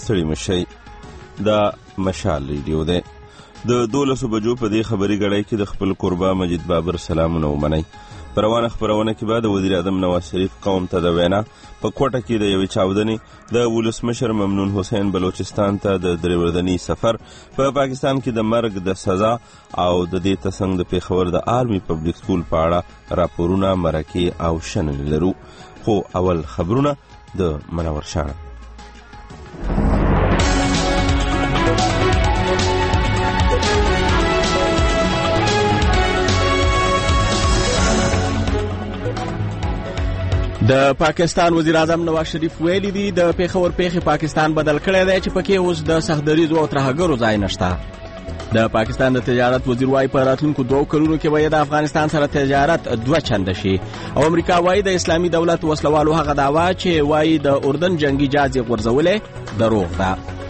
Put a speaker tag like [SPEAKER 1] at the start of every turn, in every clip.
[SPEAKER 1] ستړي مشئ. دا مشال ریډیو دی. د 12 بجو په دې خبري غړی کې د خپل قربا مجید بابر سلامونه ومنئ. په روانه خپرونه کې به د وزیر اعظم نواز شریف قوم ته د وینا په کوټه کې د یوې چاودنې د ولسمشر ممنون حسین بلوچستان ته د 3 ورځني سفر، په پاکستان کې د مرګ د سزا او د دې ترڅنګ د پیښور د آرمي پبلک سکول په اړه راپورونه، مرکې او شننې لرو. خو اول خبرونه د منور شاه. د پاکستان وزیر اعظم نواز شریف ویلي دي د پیښور پیښې پاکستان بدل کړی دی چې پکې اوس د سختدریزو او ترهګرو ځای نشته. د پاکستان د تجارت وزیر وايي په راتلونکو 2 کلونو کې به د افغانستان سره تجارت 2 چنده شي، او امریکا وايي د اسلامي دولت وسلوالو هغه دعوا چې وايي د اردن جنگي جهاز یې غورځولې دروغ ده.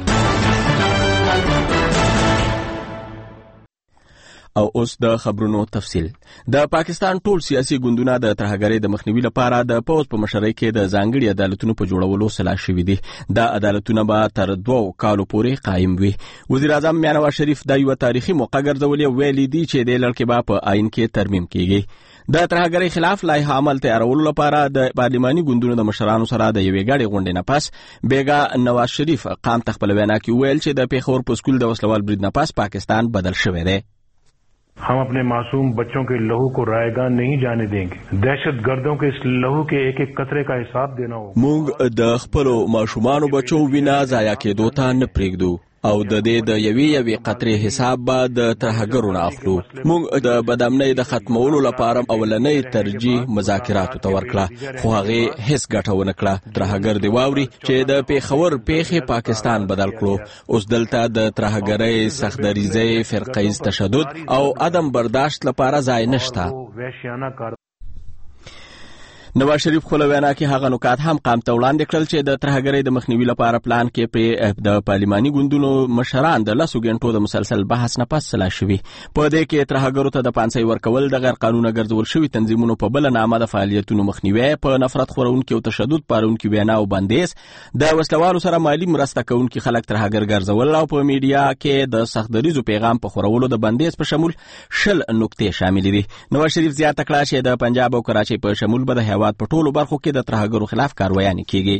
[SPEAKER 1] او اوس د خبرونو تفصیل. د پاکستان ټول سیاسي ګوندونه د ترهګرۍ د مخنیوي لپاره د پوز په مشرۍ کې د ځانګړي عدالتونو په جوړولو سلا شوي دي. دا عدالتونه به تر 2 کالو پورې قایم وي. وزیر اعظم نواز شریف د یو تاریخي موقع ګرځولې ویلي دي چې د لړکې به په آئین کې ترمیم کیږي. د ترهګرۍ خلاف لایحه عمل تیارولو لپاره د پارلماني ګوندونو د مشرانو سره د یوې ګډې غونډې نه پس بیګا نواز شریف قام ته خپل وینا کې ویل چې د پیښور په سکول د وسلوال برید نه پس پاکستان بدل شوی دی.
[SPEAKER 2] हम अपने मासूम बच्चों के लहू को रायगा नहीं जाने देंगे. दहशत गर्दों के इस लहू के एक एक कतरे का हिसाब देना होगा. موږ د خپل ماشومانو بچو وینا ضایع کېدو ته نه پرېږدو او د دې د یوې قطرې حساب به د ترهګرو نه اخلو. موږ د بدامنۍ د ختمولو لپاره اولنۍ ترجیح مذاکراتو ته ورکړه، خو هغه هیڅ ګټه ونه کړه. ترهګر دی واوري چې د پیښور پیښې پاکستان بدل کړو. اوس دلته د ترهګرۍ، سختدریزۍ، فرقه‌ایز تشدد او عدم برداشت لپاره ځای نشته. نواز شریف خپل وینا کې هغه نکات هم قام ته وړاندې کړل چې د ترهګرۍ د مخنیوي لپاره پلان کې په د پارلماني ګوندونو مشران د 10 غنټو د مسلسل بحث نه پس سلا شوي. په دې کې ترهګرو ته د پانسۍ ورکول، د غیر قانوني ګرځول شوي تنظیمونو په بل نامه د فعالیتونو مخنیوي، په نفرت خورونکو او تشدد پارونکو وینا او بندیز، د وسلوالو سره مالی مرسته کوونکي خلک ترهګر ګرځول، او په میډیا کې د سختدریزو پیغام په خورولو د بندیز په شمول 20 نقطې شامل دي. نواز شریف زیاته کړه چې د پنجاب او کراچۍ په شمول به د په ټولو برخو کې د ترهګرو خلاف کاروایانې کیږي.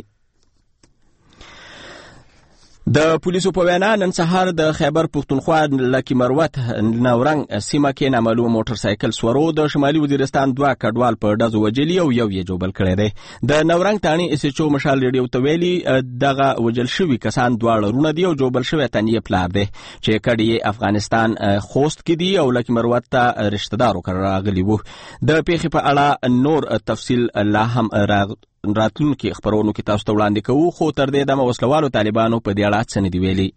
[SPEAKER 2] د پولیسو په وینا نن سهار د خیبر پختونخوا لکی مروت نورنګ سیمه کې نامعلوم موټر سایکل سورو د شمالي وزیرستان 2 کډوال په ډزو وجلی او یو یې جوبل کړی دی. د نورنګ تانی اس ایچ او مشال ریډیو ته ویلي دغه وجل شوی کسان 2 رونه دي او جوبل شوی تنې پلار دی چې کډي افغانستان خوست کې دی او لکی مروت ته رشتہ دارو کړه راغلی وو. د پیښې په اړه نور تفصیل الله هم راتلونکي خبرونو کې تاسو ته وړاندې کوو، خو تر دې دمه وسلوالو طالبانو په دې اړه څه نه دی ویلي.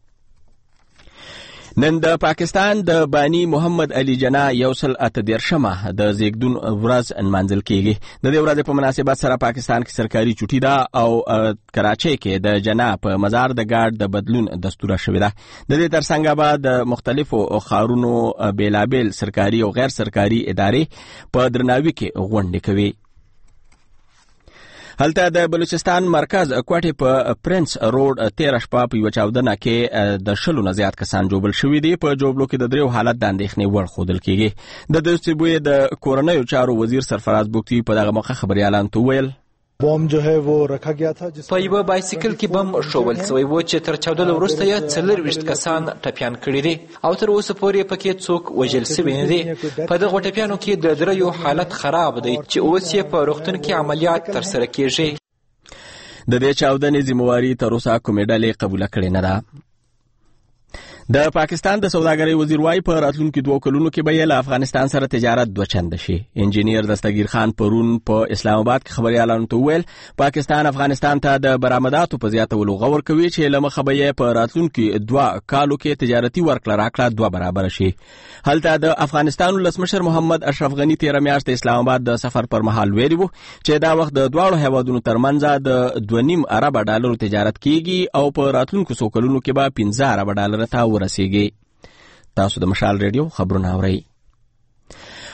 [SPEAKER 2] نن د پاکستان د بانی محمد علي جناح 138 د زیږدون ورځ نمانځل کیږي. د دې ورځې په مناسبت سره پاکستان کې سرکاري چوټي ده او کراچۍ کې د جناح په مزار د ګارد د بدلون دستور شوی ده. د دې ترڅنګ به د مختلفو ښارونو بیلابل سرکاري او غیر سرکاري ادارې په درناوي کې غونډې کوي. هلته د بلوچستان مرکز کوټې په پرنس روډ 13 شپه په یو چاودنه کې د 20 نه زیات کسان جوبل شوي دي. په جوبلو کې د 3 حالت د اندېښنې وړ ښودل کیږي. د دستبوی د کورنیو چارو وزیر سرفراز بوکتی په دغه موقع خبريالان ته ویل
[SPEAKER 3] बम जो है वो रखा गया था
[SPEAKER 4] په یو بایسیکل کې بم شوول شوی و چې تر چاودلو وروسته یې 24 کسان ټپیان کړي دي او تر اوسه پورې پکې څوک وژل شوي نه دي. په دغه ټپیانو کې د 3 حالت خراب دی چې اوس یې په روغتون کې عملیات ترسره کیږي.
[SPEAKER 1] د دې چاودنې ذمہواری تر اوسه کومه ډلې قبول کړې نه ده. د پاکستان د سوداګرۍ وزیر وايي په راتلونکو 2 کلونو کې به له افغانستان سره تجارت 2 چنده شي. انجینیر دستگیر خان پرون په اسلام آباد کې خبريالانو ته ویل پاکستان افغانستان ته د برآمداتو په زیاتولو غور کوي چې لمخه به په راتلونکو 2 کالو کې تجارتي ورکړه راکړه 2 برابر شي. هلته د افغانستان ولسمشر محمد اشرف غنی 13 میاشت اسلام آباد د سفر پر مهال ویلي وو چې دا وخت د دواړو هیوادونو ترمنځ د 2.5 ارب ډالر تجارت کیږي او په راتلونکو 2 کلونو کې به 15 ارب ډالر ته ورسیږي. تاسو د مشال ریډیو خبرونه اورئ.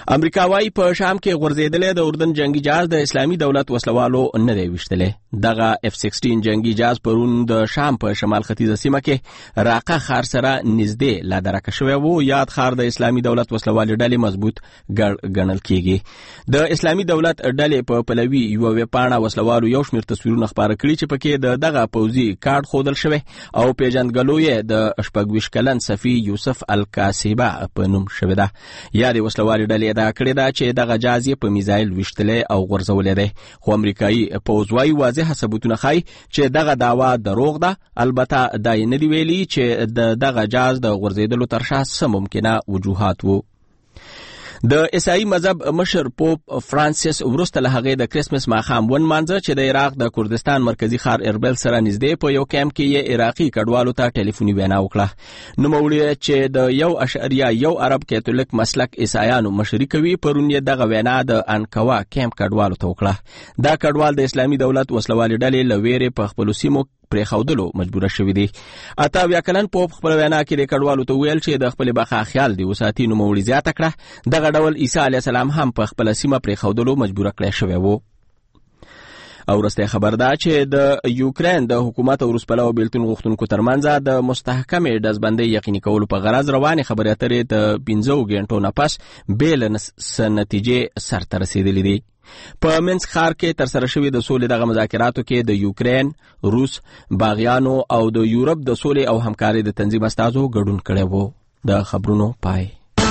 [SPEAKER 2] امریکا وايي په شام کې غورځېدلې د اردن جنگي جهاز د اسلامي دولت وسلوالو نه دی وشتلې. دغه F-16 جنگي جهاز پرون د شام په شمال ختیځه سیمه کې راقه ښار سره نږدې لا درکه شوی وو. یاد ښار د اسلامي دولت وسلوالې ډلې مضبوط ګڼل کیږي. د اسلامي دولت ډلې په پلوي یو ویبپاڼه وسلوالو یو شمېر تصویرونه خپاره کړي چې پکې دغه پوځي کارت ښودل شوی او پیژندګلو یې د 26 کلن صفي یوسف الکاسبه په نوم شوی ده. یا د وسلوالې ډلې دا کړې ده چې دغه جهاز یې په میزایل ویشتلی او غورځولی دی، خو امریکایي پوځ وايي واضح ثبوتونه ښایي چې دغه دعوا دروغ ده. البته دا یې نه دي ویلي چې دغه جهاز د غورځېدلو تر شا څه ممکنه وجوهات وو. د عیسائی مذهب مشر پوپ فرانسیس وروسته له هغې د کرسمس ماښام ونمانځه چې د عراق د کردستان مرکزي ښار اربیل سره نږدې په یو کیمپ کې یې عراقي کډوالو ته ټلیفوني وینا وکړه. نوموړي چې د 1.1 ارب کاتولیک مسلک عیسایانو مشري کوي پرون یې دغه وینا د انکوا کیمپ کډوالو ته وکړه. دا کډوال د اسلامي دولت وسلوالې ډلې له ویرې په خپلو سیمو پرېښودلو مجبوره شوي دي. 8 کلن پوپ خپل وینا کې د کډوالو ته ویل چې د خپل بقا خیال دی وساتي. نوموړي زیاته کړه دغه ډول عیسی علیه السلام هم په خپل سیمه پرېښودلو مجبوره کړی شوی وو. او وروسته خبر ده چې د یوکرین د حکومت او روسپلو بیلتون غوښتونکو ترمنځ د مستحکمې ډزبندۍ یقیني کولو په غرض روانې خبرې اترې د 15 غنټو نه پس بې له نتیجې سرته رسېدلې دي. په منسک ښار کې ترسره شوي د سولې دغه مذاکراتو کې د یوکرین، روس، باغیانو او د یورپ د سولې او همکارۍ د تنظیم استازو ګډون کړی وو. د خبرونو پای.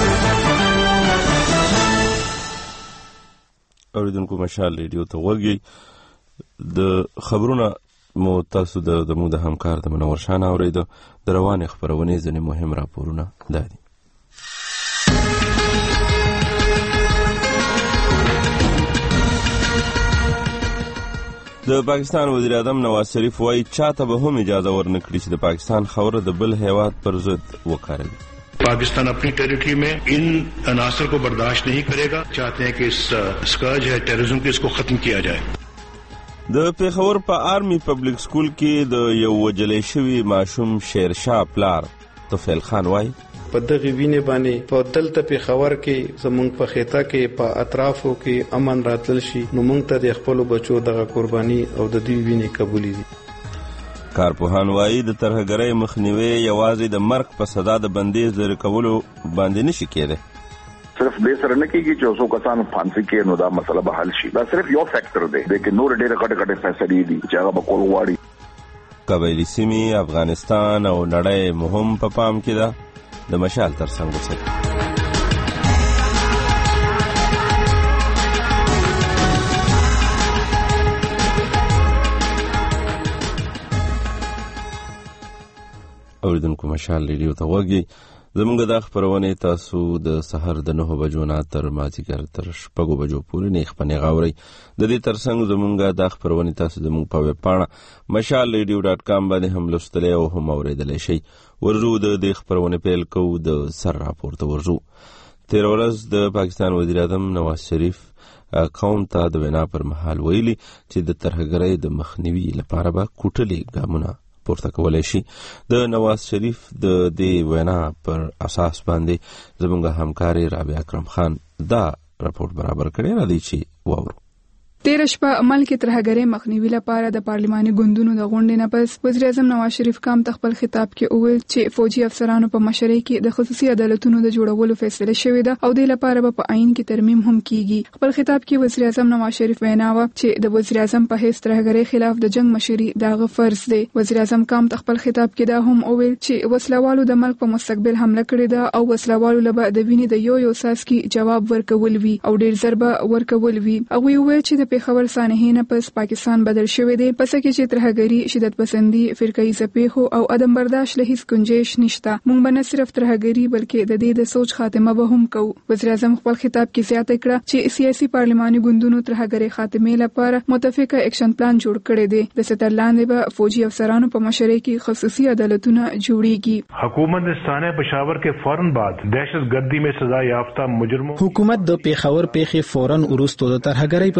[SPEAKER 5] اوریدونکو مشال ریډیو ته وګورئ. د خبرونه مو تاسو د مو د همکار د منور شان اوریدو. د روانې خبرونې ځینې مهم راپورونه دا دي. د پاکستان وزیر اعظم نواز شریف وايي چاته به هم اجازه ورنکړي چې د پاکستان خاوره د بل هیواد پر ضد وکاروي.
[SPEAKER 6] पाकिस्तान अपनी टेरिटरी में इन अनासर को बर्दाश्त नहीं करेगा. चाहते हैं कि इस स्कर्ज है टेररिज्म की इसको खत्म किया जाए.
[SPEAKER 5] د پیښور په آرمی پبلک سکول کې د یو وجلې شوي ماشوم شیرشاه پلار توفیل خان وايي
[SPEAKER 7] په دغه وینې باندې په دلته پیښور کې زمونږ په خیته کې په اطرافو کې امن راتل شي نو موږ ته د خپل بچو دغه قرباني او د دوی وینې قبولې دي.
[SPEAKER 5] کارپوهان وايي د ترهګرۍ مخنیوي یوازې د مرګ په صدا د بندیز لرې کولو باندې نشي کېدی.
[SPEAKER 8] صرف دې سره نه کېږي چې اوسو کسانو پھانسی کې نو دا مسله به حل شي. دا صرف یو فیکٹر دی چې نور ډېر کټ فیصلې دي چې هغه به کول غواړي.
[SPEAKER 5] قبایلي سیمې افغانستان او نړۍ مهم په پام کې ده. د مشال ترڅنګ وساتي. اوریدونکو مشال ریډیو ته وګورئ. زمونږ د خبرونه تاسو د سحر د 9 بجو نه تر مازیګر تر 6 بجو پورې نه خبرونه غاوري. د دې ترڅنګ زمونږ د خبرونه تاسو زمونږ په ویب پاڼه mashalradio.com باندې هم لوستلی او هم اوریدلی شئ. ورزو د دې خبرونه پیل کوو د سر راپورته ورزو. تیر ورځ د پاکستان وزیر اعظم نواز شریف قوم ته د وینا پر مهال ویلي چې د ترهګرۍ د مخنیوي لپاره به کوټلې ګامونه پورته کولای شي. د نواز شریف د دې وینا پر اساس باندې زموږ همکاري رابعه اکرم خان دا راپورټ برابر کړی را دی چې واورو.
[SPEAKER 9] تیر شپه عمل کې ترهګرۍ مخنیوي لپاره د پارلماني ګوندونو د غونډې نه پس وزیر اعظم نواز شریف قوم ته خپل خطاب کې وویل چې فوجي افسرانو په مشرۍ کې د خصوصي عدالتونو د جوړولو فیصله شوې ده او د لپاره په عین کې ترمیم هم کیږي. خپل خطاب کې وزیر اعظم نواز شریف وینا و چې د وزیر اعظم په هیڅ ترهګرۍ خلاف د جنگ مشري دغه فرض دی. وزیر اعظم قوم ته خپل خطاب کې دا هم وویل چې وسلوالو د ملک په مستقبل حمله کړې ده او وسلوالو له د وینې د یو ساسکي جواب ورکول وی او ډیر ضربه ورکول وی. او وی چې د پیښور سانحې نه پس پاکستان بدل شوی دی پس کې چې ترهګری شدت پسندي فرقه ایزه او عدم برداشت له هیڅ گنجائش نشته. مونږ به نه صرف ترهګری بلکې د دې د سوچ خاتمه به هم کوو. وزیر اعظم خپل خطاب کې زیاته کړه چې سیاسي پارلماني ګوندونو ترهګری خاتمه لپاره متفقه اکشن پلان جوړ کړی دی. د ستر لاندې به فوجي افسرانو په مشرۍ کې خصوصي عدالتونه جوړیږي.
[SPEAKER 6] حکومت نے سانحہ پشاور کے فوراً بعد دہشت گردی میں سزا یافتہ مجرموں
[SPEAKER 10] حکومت د پیښور پیښې فوراً وروسته د ترهګری په پیښو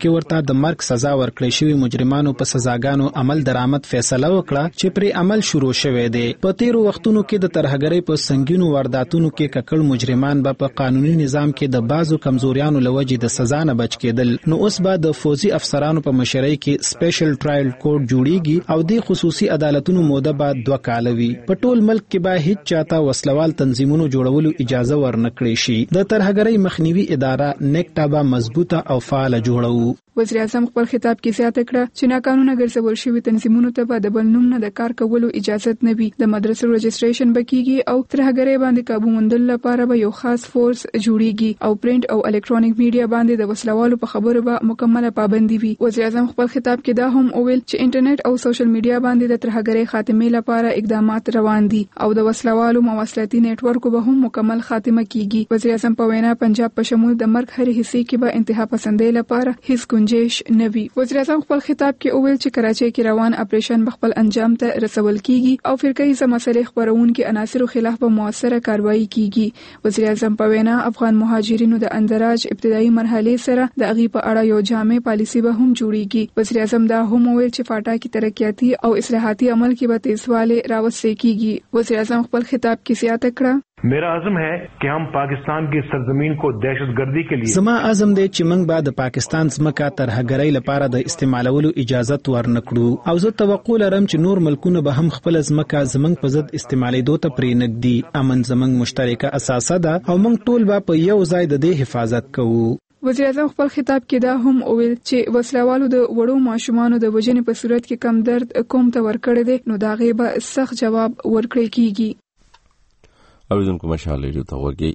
[SPEAKER 10] کې ورته د مرګ سزا ورکړې شوی مجرمانو په سزاګانو عمل درآمد فیصله وکړه چې پر عمل شروع شوه دی. په تیرو وختونو کې د ترهګرۍ په سنگینو وارداتونو کې ککړ مجرمان به په قانوني نظام کې د بازو کمزوریانو لوجې د سزا نه بچ کېدل. نو اوس به د فوجي افسرانو په مشرۍ کې سپیشل ټرایل کورټ جوړیږي او د خصوصي عدالتونو موده به 2 کال وي. په ټول ملک کې به هیڅ چاته وسلوال تنظیمونو جوړولو اجازه ورنکړي شي. د ترهګرۍ مخنیوي اداره نیکټا به مضبوطه او فعال جوړو.
[SPEAKER 9] وزیر اعظم خپل خطاب کې زیاته کړه چې ناقانونه ګرځول شوي تنظیمونو ته به د بل نوم نه د کار کولو اجازه نه وي. د مدرسو رجسټریشن به کیږي او ترهګرۍ باندې قابو موندل لپاره به یو خاص فورس جوړیږي او پرنٹ او الکترونیک میډیا باندې د وسلوالو په خبرو به مکمله پابندي وي. وزیر اعظم خپل خطاب کې دا هم وویل چې انټرنیټ او سوشل میډیا باندې د ترهګرۍ خاتمې لپاره اقدامات روان دي او د وسلوالو مواصلاتي نتورک به هم مکمل خاتمه کیږي. وزیر اعظم په وینا پنجاب په شمول د مرګ هر حصے کې به انتها پسندۍ لپاره هیڅ گنجائش نه وي. وزیر اعظم خپل خطاب کې وویل چې کراچۍ کې روان اپریشن خپل انجام ته رسول کیږي او فرقه‌ایزه مسلې خبرونکو عناصرو خلاف به موثره کاروایی کیږي. وزیر اعظم په وینا افغان مهاجرینو د اندراج ابتدایي مرحله سره د اغي په اړه یو جامع پالیسی به هم جوړیږي. وزیر اعظم دا هم وویل چې فاټا کې ترقیاتي او اصلاحاتي عمل کې به تیزواله راوستل کیږي. وزیر اعظم خپل خطاب کې زیاته کړه
[SPEAKER 6] मेरा आज़म है कि हम पाकिस्तान की सरजमीन को दहशतगर्दी के लिए
[SPEAKER 10] زما عزم دی چې موږ به د پاکستان ځمکه ترهګرۍ لپاره د استعمالولو اجازه ورنکړو او زه توقع لرم چې نور ملکونه به هم خپل ځمکه زمنګ په ضد استعمالېدو ته پرېنږدي. امن زمنګ مشترکه اساسه ده او موږ ټول به په یو ځای د دې حفاظت کوو.
[SPEAKER 9] وزیر اعظم خپل خطاب کې دا هم وویل چې وسلوالو د وړو ماشومانو د وژنې په صورت کې کم درد کوم ته ورکړی دی نو دا غي به سخت جواب ورکړی کیږي.
[SPEAKER 5] اوریدونکو مشاله جو ته وګي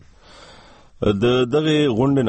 [SPEAKER 5] د دغه غونډې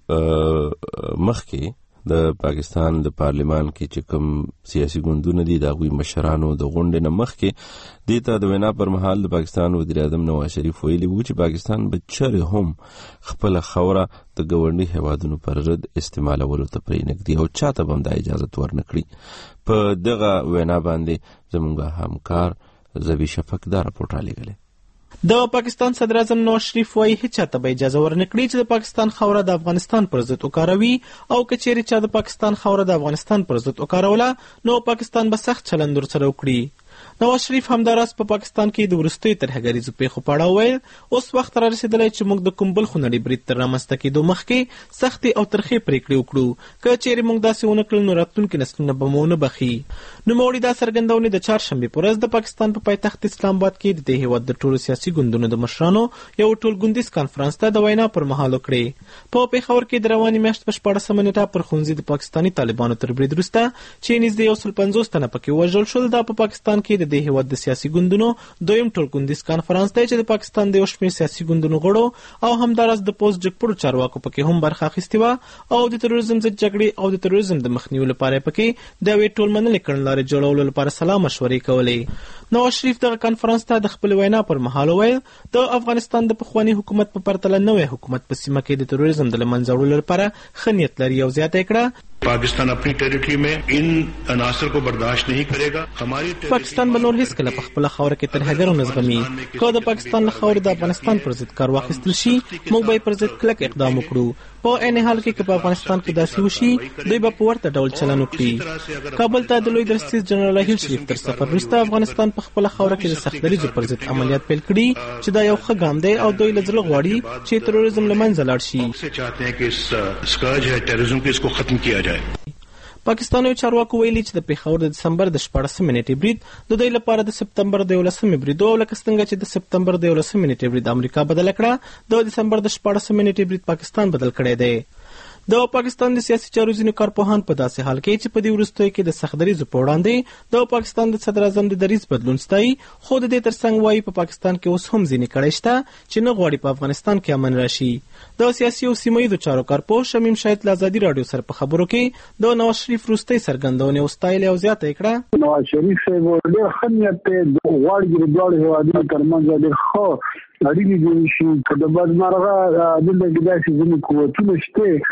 [SPEAKER 5] نه مخکې د پاکستان د پارلیمان کې چې کوم سیاسي ګوندونه دي د غوي مشرانو د غونډې نه مخکې د ته د وینا پر مهال د پاکستان وزیر اعظم نواز شریف ویلي وو چې پاکستان به چره هم خپل خوره د ګورني هوادونو پر ضد استعمالولو ته پرېنږدي او چاته به د اجازه ورنکړي. په دغه وینا باندې زموږ همکار زبی شفق دا راپورټ رالیږلی.
[SPEAKER 2] د پاکستان صدر اعظم نواز شریف وايي هیڅ چاته به اجازه ورنکړي چې د پاکستان خوره د افغانستان پر ضد وکاروي او کچېرې چا د پاکستان خوره د افغانستان پر ضد وکاروله نو پاکستان به سخت چلند ورسره وکړي. نواز شریف همداراز په پاکستان کې د وروستیو ترهګریزو پیښو په اړه وویل اوس وخت را رسېدلی چې موږ د کوم بل خونړي برید تر رامنځته کېدو مخکې سختې او ترخې پرېکړې وکړو. که چېرې موږ داسې ونه کړل نو راتلونکي نسلونه به مو ونه بخي. نوموړي دا څرګندونې د چهارشنبې په ورځ د پاکستان په پایتخت اسلام آباد کې د دې هېواد د ټولو سیاسي ګوندونو د مشرانو یو ټولګونیز کانفرنس ته د وینا پر مهال وکړې. په پېښور کې د روانې میاشت په 14مه نیټه پر ښوونځي د پاکستاني طالبانو تر برید وروسته چې نږدې 150 تنه پکې وژل شول. دا په پاکستان کې د دې هېواد د سیاسي ګوندونو دویم ټولګونیز کانفرنس دی چې د پاکستان د یو شمېر سیاسي ګوندونو غړو او همداراز د پوسټ جګپړو چارواکو پکې هم برخه اخیستې وه او د تروریزم ضد جګړې او د تروریزم د مخنیوي لپاره پکې د یوې ټولمنلې کړنلارې جوړولو لپاره سلا مشورې کولې. نواز شریف دغه کانفرنس ته د خپل وینا پر مهال وویل د افغانستان د پخواني حکومت په پرتله نوی حکومت په سیمه کې د تروریزم د له منځه وړلو لپاره ښه نیت لري او زیاته یې کړه
[SPEAKER 6] पाकिस्तान अपनी टेरिटरी में इन अनासर को बर्दाश्त नहीं करेगा. हमारी
[SPEAKER 2] पाकिस्तान به نور هیڅ کله په خپل خاور کې ترهګر نه زغمي. که د پاکستان له خاورې د افغانستان پر ضد کار واخیستل شي موږ به پر ضد کلک اقدام وکړو. په عین حال کې که په افغانستان کې داسې وشي دوی به په ورته ډول چلن وکړي. کابل ته د لوی درستیز جنرال راحیل شریف تر سفر وروسته افغانستان په خپل خاور کې د سختدریزو پر ضد عملیات پیل کړي چې دا یو ښه ګام دی او دوی له زړه غواړي چې تروریزم له منځه لاړ شي.
[SPEAKER 6] चाहते हैं कि इस स्कर्ज है टेररिज्म को इसको खत्म किया जाए.
[SPEAKER 2] پاکستاني چارواکو ویلي چې د پېښور د دسمبر د 14مې نیټې برید د دوی لپاره د سپتمبر د 11مې برید او لکه څنګه چې د سپتمبر د 11مې نیټې برید امریکا بدل کړه د دسمبر د 14مې نیټې برید پاکستان بدل کړی دی. د پاکستان د سیاسي چارو ځینو کارپوهان په داسې حال کې چې په دې وروستیو کې د سختدریزو په وړاندې د پاکستان د صدر اعظم د دریځ بدلون ستایي خو د دې ترڅنګ وایي په پاکستان کې اوس هم ځینې کړۍ شته چې نه غواړي په افغانستان کې امن راشي. د سیاسي او سیمه ییزو چارو کارپوه شمیم شاهد له ازادي راډیو سره په خبرو کې د نواز شریف وروستۍ څرګندونې وستایلې او زیاته یې کړه
[SPEAKER 11] نواز شریف صاحب ډېر ښه نیت دی غواړي چې د دواړو هېوادونو ترمنځ ډېر ښه اړیکې جوړې شي. که د بدمرغه دلته کې داسې ځینې قوتونه شته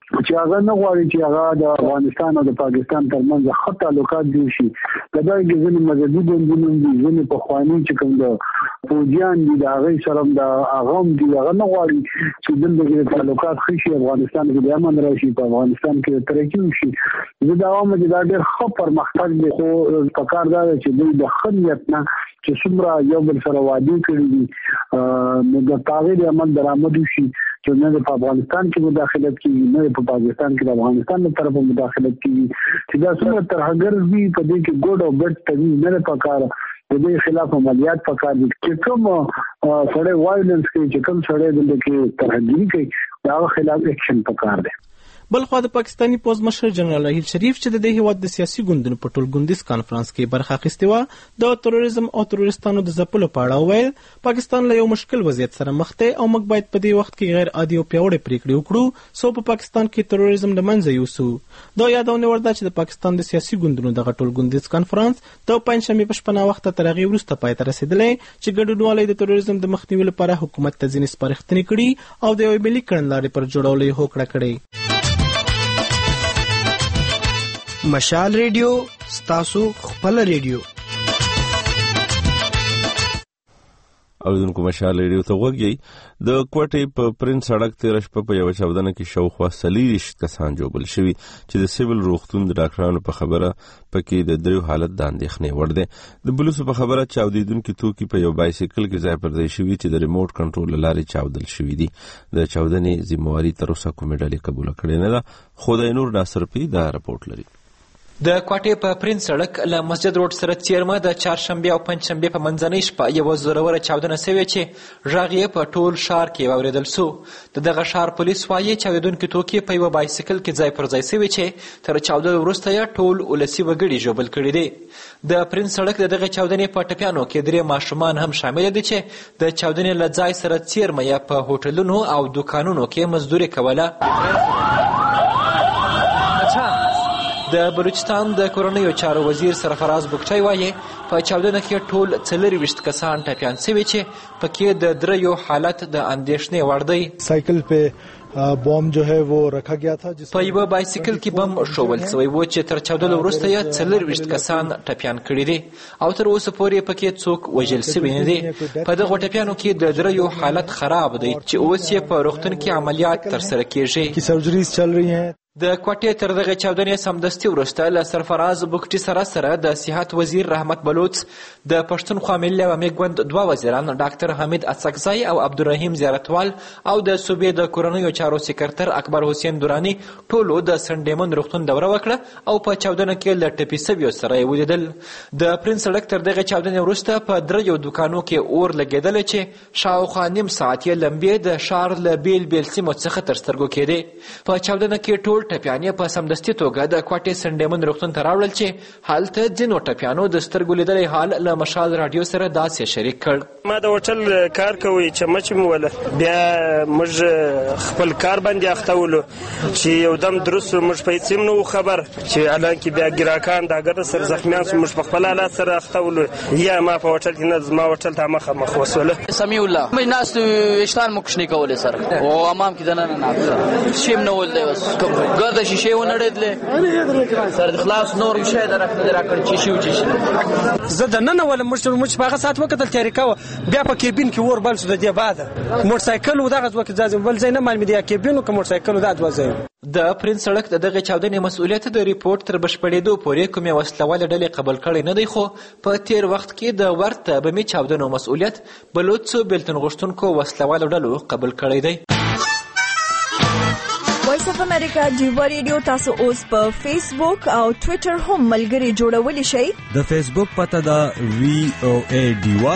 [SPEAKER 11] چې هغه نه غواړي چې هغه د افغانستان او د پاکستان ترمنځ ښه تعلقات جوړ شي. دا د ځینې مذهبي ګوندونو دي، ځینې پخواني چې کوم د فوجیان دي د هغې سره د هغه هم دي، هغه نه غواړي چې دلته کې تعلقات ښه شي، افغانستان کې د امن راشي، په افغانستان کې ترقي وشي. زه دا وایم چې دا ډېر ښه پرمختګ دی، خو پکار دا ده چې دوی د ښه نیت نه چې څومره یو بل سره وعدې کړي دي نو د هغې د عمل درآمد وشي، چې نه په افغانستان کې مداخلت کیږي، نه په پاکستان کې د افغانستان له طرفه مداخلت کیږي، چې دا څومره ترهګر وي په دې کې ګډ او ګډ تدبیر نه پکاره، د دې خلاف عملیات پکار دي. چې کوم سړی وایلنس کوي، چې کوم سړی دلته کې ترهګري کوي، دا خلاف اکشن پکار دی.
[SPEAKER 10] بلخوا د پاکستانی پوز مشر جنرال راحیل شریف چې د دې هیواد د سیاسي ګوندونو په ټولګوندیز کانفرنس کې برخه اخیستې وه، د تروریزم او تروریستانو د ځپلو په اړه وویل پاکستان له یو مشکل وضعیت سره مخ دی او موږ باید په دې وخت کې غیر عادي او پیاوړې پریکړې وکړو څو په پاکستان کې تروریزم له منځه یوسو. دا یادونه ورده چې د پاکستان د سیاسي ګوندونو دغه ټولګوندیز کانفرنس د پنځشنبې په شپه وخت تر هغې وروسته پای ته رسېدلی چې ګډونوالو د تروریزم د مخنیوي لپاره حکومت ته ځینې سپارښتنې کړي او د یوې ملي کړنلارې پر جوړولو یې هوکړه کړې.
[SPEAKER 12] مشال ریډیو ستاسو خپل ریډیو.
[SPEAKER 5] اوریدونکو مشال ریډیو ته غوږی. د کوټې په پرنس سړک تیره شپه په یوه چاودنه کې شاوخوا 40 کسان ژوبل شوي چې د سیول روغتون د ډاکټرانو په خبره پکې د 3 حالت د اندېښنې وړ دی. د پولیسو په خبره چاودېدونکي توکي په یو بایسکل کې ځای پر ځای شوي چې د ریموټ کنټرول له لارې چاودل شوي دي. د چاودنې ذمهواري تر اوسه کومې ډلې قبوله کړې نه ده، خو د نور ناصرپي دا رپورټ لري.
[SPEAKER 4] د کوټې په پرنس سړک له مسجد روډ سره څیرمه د چهارشنبې او پنجشنبې په منځنۍ شپه یوه زوروره چاودنه سوې چې غږ یې په ټول ښار کې واورېدل سو. د دغه ښار پولیس وایي چاودېدونکي توکي په یوه بایسکل کې ځای پر ځای سوي چې تر چاودلو وروسته یې ټول ولسي وګړي ژوبل کړي دي. د پرنس سړک د دغه چاودنې په ټپیانو کې 3 ماشومان هم شامل دي چې د چاودنې له ځای سره څیرمه یې په هوټلونو او دوکانونو کې مزدوري کوله. د بلوچستان د کورنیو چارو وزیر سرفراز بګټی وایي په چاودنه کې ټول 24 کسان ټپیان شوي چې پکې د 3 حالت د اندېښنې وړ دی.
[SPEAKER 3] سایکل په بم جو ہے وہ رکھا گیا تھا
[SPEAKER 4] په یوه بایسکل کې بم شوول شوی و چې تر چاودلو وروسته یې 24 کسان ټپیان کړي دي او تر اوسه پورې پکې څوک وژل شوي نه دي. په دغو ټپیانو کې د 3 حالت خراب دی چې اوس یې په روغتون کې عملیات ترسره کیږي.
[SPEAKER 3] سرجریز چل رہی ہیں.
[SPEAKER 4] د کوټې تر دغه چاودنې سمدستي وروسته له سرفراز بګټي سره د صحت وزیر رحمت بلوچ، د پښتونخوا ملي عوامي ګوند 2 وزیران ډاکټر حمید اڅکزی او عبدالرحیم زیارتوال او د صوبې د کورنیو چارو سکرټر اکبر حسین دورانی ټولو د سنډیمن روغتون دوره وکړه او په چاودنه کې له ټپي سویو سره یې ولیدل. د پرنس سړک تر دغه چاودنې وروسته په 3 دوکانو کې اور لګېدلی چې شاوخوا نیم ساعت یې لمبې د ښار له بیل بیل سیمو څخه تر سترګو کېدې. په چاودنه کې ټول ټپیان په سمدستي توګه د کوټې سنډیمن روغتون ته راوړل چې هلته ځینو ټپیانو د سترګو لیدلی حال له مشال راډیو سره داسې شریک کړ.
[SPEAKER 13] ما د هوټل کار کوي چې مچ مې وله بیا موږ خپل کار باندې اخته ولو چې یو دم درست موږ په هېڅ هم نه وو خبر چې حالانکې بیا ګراکان د هغه سره زخمیان سو موږ په خپل حالات سره اخته ولو یا ما په هوټل کې نه زما هوټل ته مخامخ وسوله.
[SPEAKER 14] سمیع الله موږ ناستو اشتان مو کوشنې کولې سره او امام کې دننه ناست شیم نه ولدی بس ګرد شیشه ونړېدلې سره د خلاص نور شی راکړ چې شو چې
[SPEAKER 13] زه د نن ول موږ په هغه ساعت وکتل تیاری کوه بیا په کیبین کې ور بل شو د دې بعد موټر سایکل و دغه ځکه ځای بل ځای نه معلوم دی کیبین او موټر سایکل د ادوازه.
[SPEAKER 4] د پرنس سړک د دغه چاودنې مسؤلیت د ریپورت تر بشپړېدو پورې کومې وسلواله ډلې قبول کړی نه دی، خو په تیر وخت کې د ورته بمي چاودنو مسؤلیت بلوڅو بیلتون غوښتونکو وسلوالو ډلو قبول کړی دی.
[SPEAKER 15] وایس اف امریکا ډیوا ریډیو تاسو اوس په فیسبوک او ټوئیټر هم ملګري جوړولی شئ.
[SPEAKER 16] د فیسبوک پته ده VOA ډیوا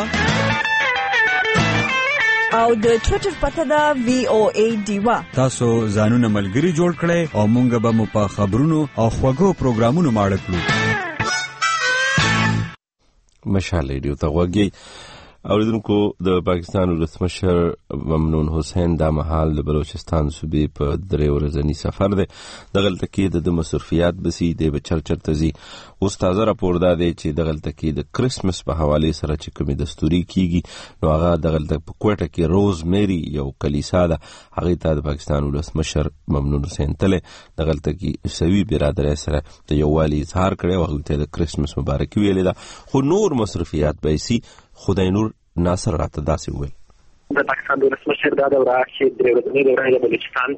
[SPEAKER 15] او د ټوئیټر پته ده VOA ډیوا.
[SPEAKER 16] تاسو ځانونه ملګري جوړ کړئ او مونږ به مو په خبرونو او خوږو پروګرامونو ماړه کړو.
[SPEAKER 5] مشال ریډیو ته غوږی. اوریدونکو د پاکستان ولسمشر ممنون حسین دا مهال د بلوچستان صوبې په 3 ورځني سفر دی. دغلته کې د مصرفیات بسی د چرچرته زی اوس تازه راپور دا دی چې دغلته کې د کرسمس په حواله سره چې کومې دستوري کیږي نو هغه دغلته په کوټه کې روز میری یو کلیسا ده هغه ته د پاکستان ولسمشر ممنون حسین تله دغلته کې سوي برادرۍ سره د یووالي اظهار کړی او هغه ته د کرسمس مبارکي ویلې ده. خو نور مصرفیات به سي خدای نور ناصر راته داسې وویل.
[SPEAKER 17] د پاکستان د ولسمشر دا دوره چې د ورځنۍ دوره د بلوچستان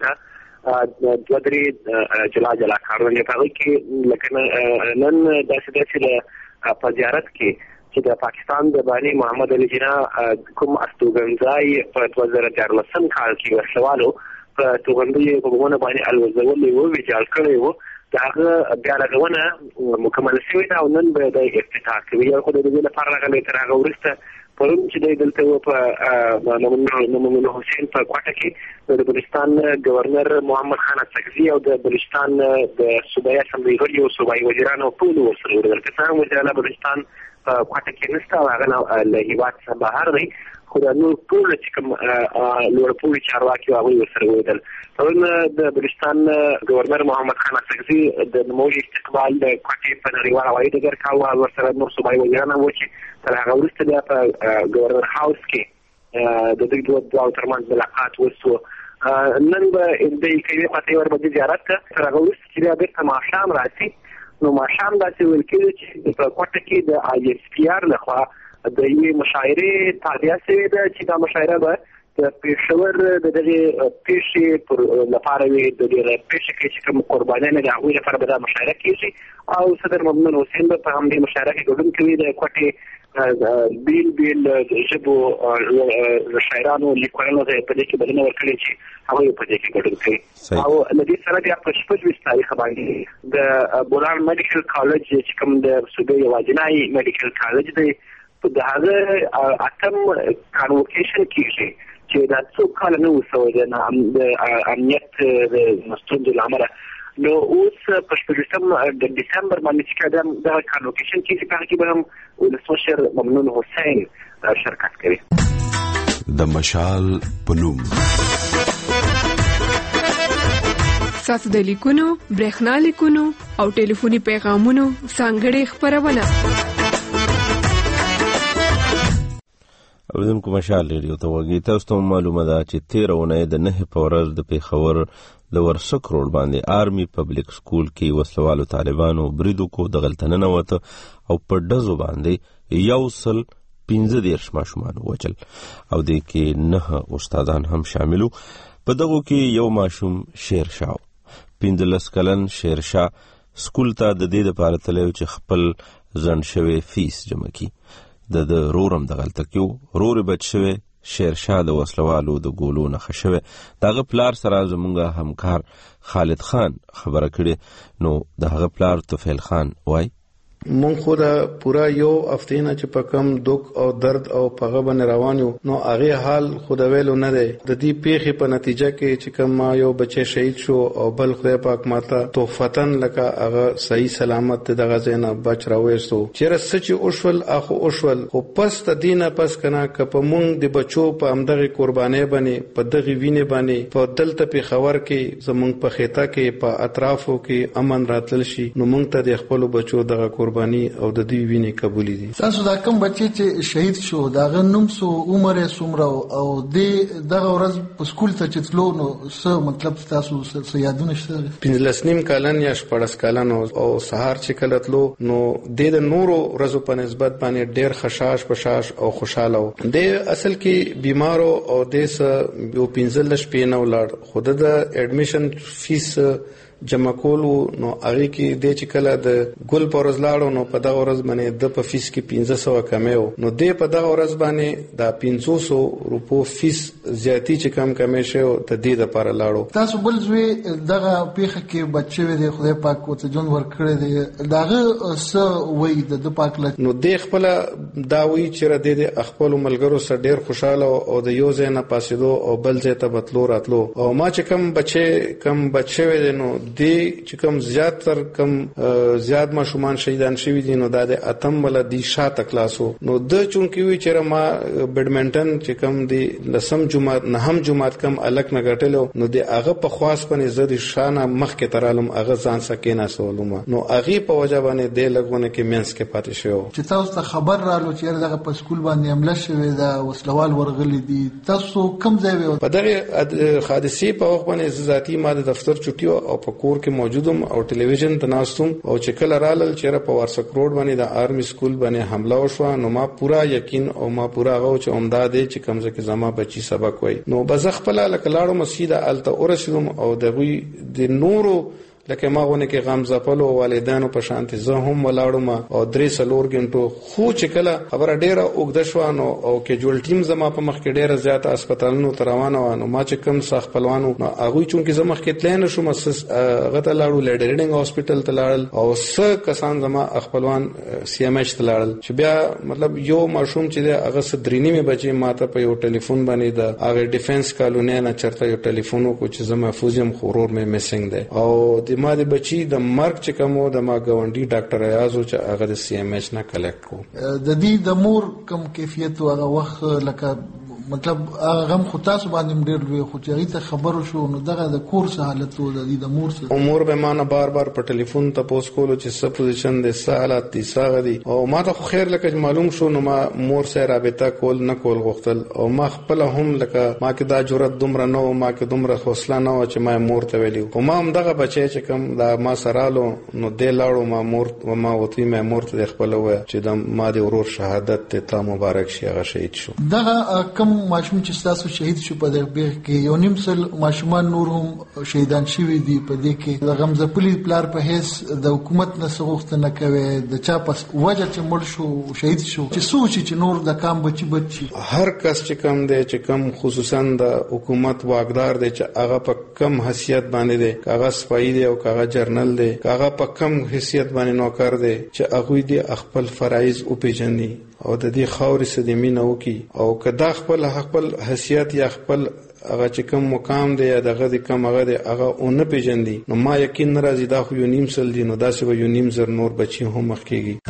[SPEAKER 17] ته 2 جلا کارونه کوي کې لکه نن داسې په زیارت کې چې د پاکستان د بانی محمد علي جناح کوم استوګنځای په 2014 کال کې ورسوالو په توګندې په بونه باندې الوزول وو ویجال کړی وو داغه بیا لګونه مکمل شوی دا نن به د افتتاح کوي یو خدای دې لپاره راغلی تر هغه ورسته پرون چې دلته په ممنون حسین په کوټه کې د بلوچستان گورنر محمد خان اڅکزي او د بلوچستان د صوبایي اسمبلی غړي او صوبایي وزیرانو ټول ورسره ورغلل کسان وزیرانو بلوچستان په کوټه کې نشته هغه له هیواد څخه بهر دی خو د نور ټول چې کوم لوړپوړي چارواکي هغه ورسره ورغلل. پرون د بلوچستان گورنر محمد خان اڅکزي د نموذج استقبال د کوټې په نړیوال هوایي ډګر کاوه ورسره نور صوبایي وزیرانو و چې تر هغه وروسته بیا په گورنر هاوس کې د دوی دوه ترمنځ ملاقات وشو. نن به د کومې پاتې وربدي زیارت تر هغه وروسته چې بیا بیرته ماښام راځي نو ماښام داسې ویل کېږي چې په کوټه کې د ISPR لخوا د یوې مشاعرې تابع شوې ده چې دا مشاعره به د پېښور د دغې پېښې پر لپاره وي د دې پېښې کې چې کوم قربانیان د هغوی لپاره به دا مشاعره کېږي او صدر ممنون حسین به په همدې مشاعره کې ګډون کوي. د کوټې بیل ژبو شاعرانو لیکوالانو ته په دې کې بلنه ورکړې چې هغوی په دې کې ګډون کوي او له دې سره بیا په 26 تاریخ باندې د بولان میډیکل کالج چې کوم د صوبې یوازینی میډیکل کالج دی د هغه اتم کانوکیشن کېږي چې دا څو کال نه وسوي د امنیت د مستند العمره نو اوس په 18 د دسمبر باندې چې کدام د کانوکیشن کې په کې به هم ولسمشر ممنون حسین شرکت کوي.
[SPEAKER 18] د مشال پنوم
[SPEAKER 9] ساسو د لیکونو برېښنا لیکونو او ټلیفوني پیغامونو څنګه خبرونه
[SPEAKER 5] اوریدونکو مشال ریډیو ته وګورئ. تاسو ته معلومه ده چې 13 اونۍ د 9 په ورځ د پیښور د ورسک روډ باندې آرمي پبلک سکول کې وسلوالو طالبانو بریدو کو د غلطنه نه وته او په ډزو باندې 115 ماشومان وچل او د کې 9 استادان هم شاملو. په دغه کې یو ماشوم شیرشاه 15 کلن شیرشاه سکول ته د دې لپاره تللی چې خپل ځن شوی فیس جمع کړي. د رورم د غلطه کېو رور بچ شوی شیرشاه د وسلوالو د ګولو نه خښوي. دغه پلار سره زمونږ همکار خالد خان خبره کړي نو دغه پلار توفیل خان وای
[SPEAKER 7] مونږ خو دا پورا یو هفته نه چې په کم دوک او درد او په غو باندې روان یو نو هغه حال خو دا ویلو نه دی د دې پیښې په نتیجه کې چې کوم ما یو بچی شهید شو او بل خدای پاک ماته توفتن لکه هغه صحیح سلامت دغه زینا بچ راوېستو چیرې سچ اوشول اخو اوشول خو پس د دینه پس کنه ک په مونږ د بچو په امدغه قرباني باندې په دغه وینې باندې په دلته په خبر کې زمونږ په خېتا کې په اطرافو کې امن راتل شي نو مونږ ته د خپل بچو دغه قرباني او د دې وینې قبولې دي.
[SPEAKER 19] تاسو دا کوم بچی چې شهید شو دا غنوم سو عمر سومره او دغه ورځ په سکول ته چې تلو نو څه مطلب تاسو څه یادونه شته؟
[SPEAKER 7] 15 کلن یا 14 کلن او سهار چې کله تلو نو د نورو ورځو په نسبت باندې ډېر خشاش پشاش او خوشاله و. د اصل کې بیمارو او د یو 15 شپې نه ولړ خود د اډمیشن فیس جمع کولو نو هغه کې د چې کله د ګل پرز لاړو نو په دغه ورځ باندې د په فیس کې 1500 کمیو نو د په دغه ورځ باندې دا 500 روپو فیس زیاتی چې کم شو ته د لپاره لاړو.
[SPEAKER 19] تاسو بل زوی دغه پیخه کې بچوي د خدای پاک او ته جون ورکړي دی دغه څه وای د پاک نو
[SPEAKER 7] د خپل دا وی چې د خپل ملګرو سره ډیر خوشاله او د یو ځای نه پاسېدو او بل ځای ته بتلو راتلو او ما چې کم بچوي نو د چې کوم زیات تر کم زیات ماشومان شهیدان شوي دي نو د اتم ولا د شاته کلاسو نو د چونکی وی چې ما بیډمنټن چې کوم دی لسم جمعه نهم جمعه کم الک نه غټلو نو د هغه په خواص باندې زدي شانه مخ کې ترالم هغه ځان سکینا سولم نو هغه په وجه باندې د لګونه کې مینس کې پاتې شو
[SPEAKER 19] چې تاسو ته خبر رالو چې دغه په سکول باندې حمله شوې ده وسلوال ورغلي دي تاسو کوم ځای وو
[SPEAKER 7] په دغه حادثې په وخت باندې ذاتی ما د دفتر چټي او په کور کې موجودم او ټلویزیون ته ناستم او چې کله رالل چیرې په وارسک روډ باندې د آرمی سکول باندې حمله وشو نو ما پورا یقین او ما پورا غو چې عمدہ دي چې کمزه کې زما بچي سبق وای نو بزخ په لاړو مسجد الته ورسوم او دغه د نورو لکه ما غونه کې غم زپلو والدانو په شانتي زه هم ولاړم او 3 غنټو خو چې کله خبره ډیره اوګد شو نو او کې جوړ ټیم زما په مخ کې ډیره زیات هسپتالونو تروانه و نو ما چې کوم صح خپلوانو نو هغه چونکه زما مخ کې تلین شو مس غته لاړو لیډرینګ هاسپټل ته لاړل او څه کسان زما خپلوان سی ام ایچ ته لاړل چې بیا مطلب یو ماشوم چې هغه سدرینی می بچي ماته په یو ټلیفون باندې د هغه ډیفنس کالونی نه چرته یو ټلیفون کو چې زما محفوظ يم خورور می میسنګ ده او ما د بچی د مرګ چې کومو د ما ګاونډي ډاکټر ایازو چې هغه د سی ام ایچ نه کلیکټ کو
[SPEAKER 19] د دې د مور کم کیفیت او هغه وخت لکه مطلب هغه غم خو تاسو باندې ډېر لوی خو چې هغه خبرو شو نو دغه د کورس حالت او د دې د مور سره
[SPEAKER 7] امور به ما نه بار بار په ټلیفون ته پوس کولو چې څه پوزیشن دي څه حالات دي څه غدي او ما ته خو خیر لکه معلوم شو نو ما مور سره رابطه کول نه کول غوښتل او ما خپل هم لکه ما کې دا جرأت دومره نه او ما کې دومره حوصله نه و چې ما مور ته ویلو او ما هم دغه بچی چې کوم دا ما سره لو نو د لاړو ما مور و ما وتی ما مور ته خپل و چې د ما د ورور شهادت ته مبارک شي هغه شهید شو
[SPEAKER 19] دغه کم ماشوم چې تاسو شهید شو په دغه بیغ کې یو نیم سل ماشومان نور هم شهیدان شوي دي په دې کې د غمزپلي پلار په هیڅ د حکومت نه سغوخت نه کوي د چا پس وجه چې مړ شو شهید شو چې سوچ چې نور د کام بچي
[SPEAKER 7] هر کس چې کم دی چې کم خصوصا د حکومت واقدار دی چې هغه په کم حیثیت باندې دی کاغذ سپای دی او کاغذ جرنل دی هغه په کم حیثیت باندې نوکر دی چې هغه دی خپل فرایض او پیژني او د دې خاورې سره مینه وکي او کدا خپل حیثیت یا خپل هغه چې کوم مقام دی دغه د کوم هغه دی هغه اون پیژندي نو ما یقین راځي دا خو یو نیم سل دی نو دا څه یو نیم زر نور بچي هم مخ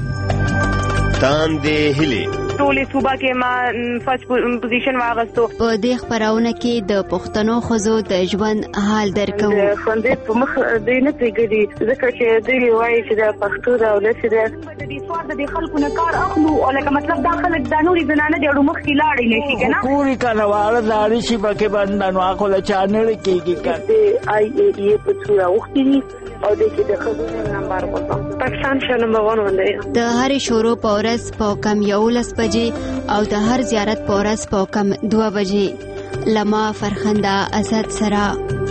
[SPEAKER 7] کېږي
[SPEAKER 20] تان دې هلي
[SPEAKER 21] ټولې صوبه کې ما فرست پوزیشن واغستو
[SPEAKER 22] په دې خبرونه کې د پښتنو خزو د ژوند حال درکو
[SPEAKER 21] خوندې په مخ دې نه پیګدي ځکه چې دې وایي چې د پښتو د ولس د دې سوار د خلکو نه کار اخلو او لکه مطلب دا خلک د نوري زنانه د مخ کې لاړې نشي کنه
[SPEAKER 23] پوری کنه واړه داري شي پکې باندې نو اخله چانل کېږي
[SPEAKER 21] کنه آی ای په څو وختي او د کې د خزو نمبر وته پاکستان شه نمبر 1 ولې
[SPEAKER 22] د هر شورو پورس په کم 11 بجې او د هر زیارت پورس په کم 2 بجې لما فرخنده اسد سرا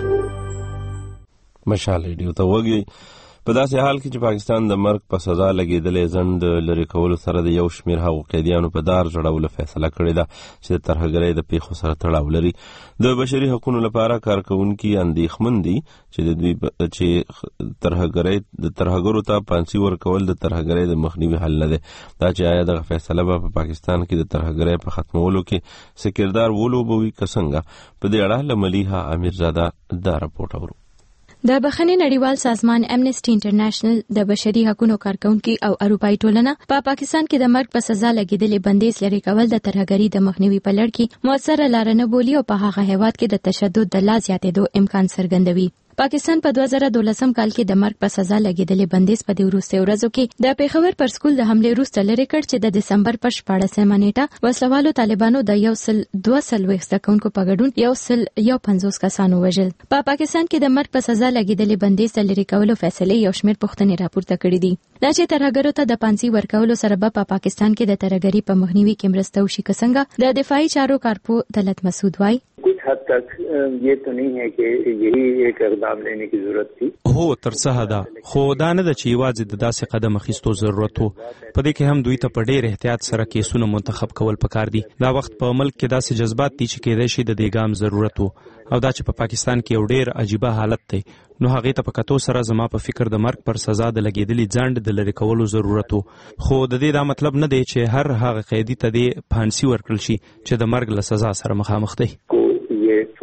[SPEAKER 5] مشال ریډیو ته وګي په داسې حال کې چې پاکستان د مرګ په سزا لګېدلې ځنډ لري کولو سره د یو شمېر هغو قیدیانو په دار جوړولو فیصله کړې ده چې د ترهګرۍ د پیښو سره تړاو لري د بشري حقوقو لپاره کارکوونکي اندېښمن دي چې د دوی چې ترهګرو ته پانسي ورکول د ترهګرۍ د مخنیوي حل نه دی دا چې آیا دغه فیصله به په پاکستان کې د ترهګرۍ په ختمولو کې څه کردار ولوبوي که څنګه په دې اړه له ملیحه امیرزاده دا راپورټ اورو
[SPEAKER 24] د بخښنې نړیوال سازمان امنیسټي انټرنیشنل د بشري حقوقو کارکونکو او اروپאי ټولنه په پاکستان کې د مرګ په سزا لګیدلې بندیز لري کول د ترهګرۍ د مخنیوي په لړ کې موثره لار نه بولی او په هغه هیواد کې د تشدد د لا زیاتېدو امکان څرګندوي پاکستان په 2012 کال کې د مرګ په سزا لګیدلې بندیز په دې وروستي ورځو کې د پیښور پر سکول د حمله وروسته لري کړ چې د دسمبر په 14 نیټه وسلوالو طالبانو د 102 زدهکونکو په ګډون 150 کسانو وژل په پاکستان کې د مرګ په سزا لګیدلې بندیز د لري کولو فیصله یو شمېر پوښتنې راپورته کړې دي چې ترهګرو ته د پانسي ورکولو سره په پاکستان کې د ترهګرۍ په مخنیوي کې مرسته وشي که څنګه د دفاعي چارو کارپو دلت مسعود وای
[SPEAKER 25] कुछ हद तक ये तो नहीं है कि यही एक اقدام لینے کی ضرورت تھی
[SPEAKER 26] هو تر څه حدا خو دا نه د چې یوازې د داسې قدم اخیستو ضرورت وو په دې کې هم دوی ته په ډېر احتیاط سره کیسونه منتخب کول پکار دي دا وخت په ملک کې داسې جذبات دي چې کېدای شي د دې ګام ضرورت وو او دا چې په پاکستان کې یو ډېر عجیبه حالت دی نو هغه ته په کتو سره زما په فکر د مرګ پر سزا د لګیدلې ځنډ د لری کولو ضرورت وو خو د دې دا مطلب نه دی چې هر هغه قیدی ته د پانسي ورکړل شي چې د مرګ له سزا سره مخامخ دی
[SPEAKER 25] ये सूली का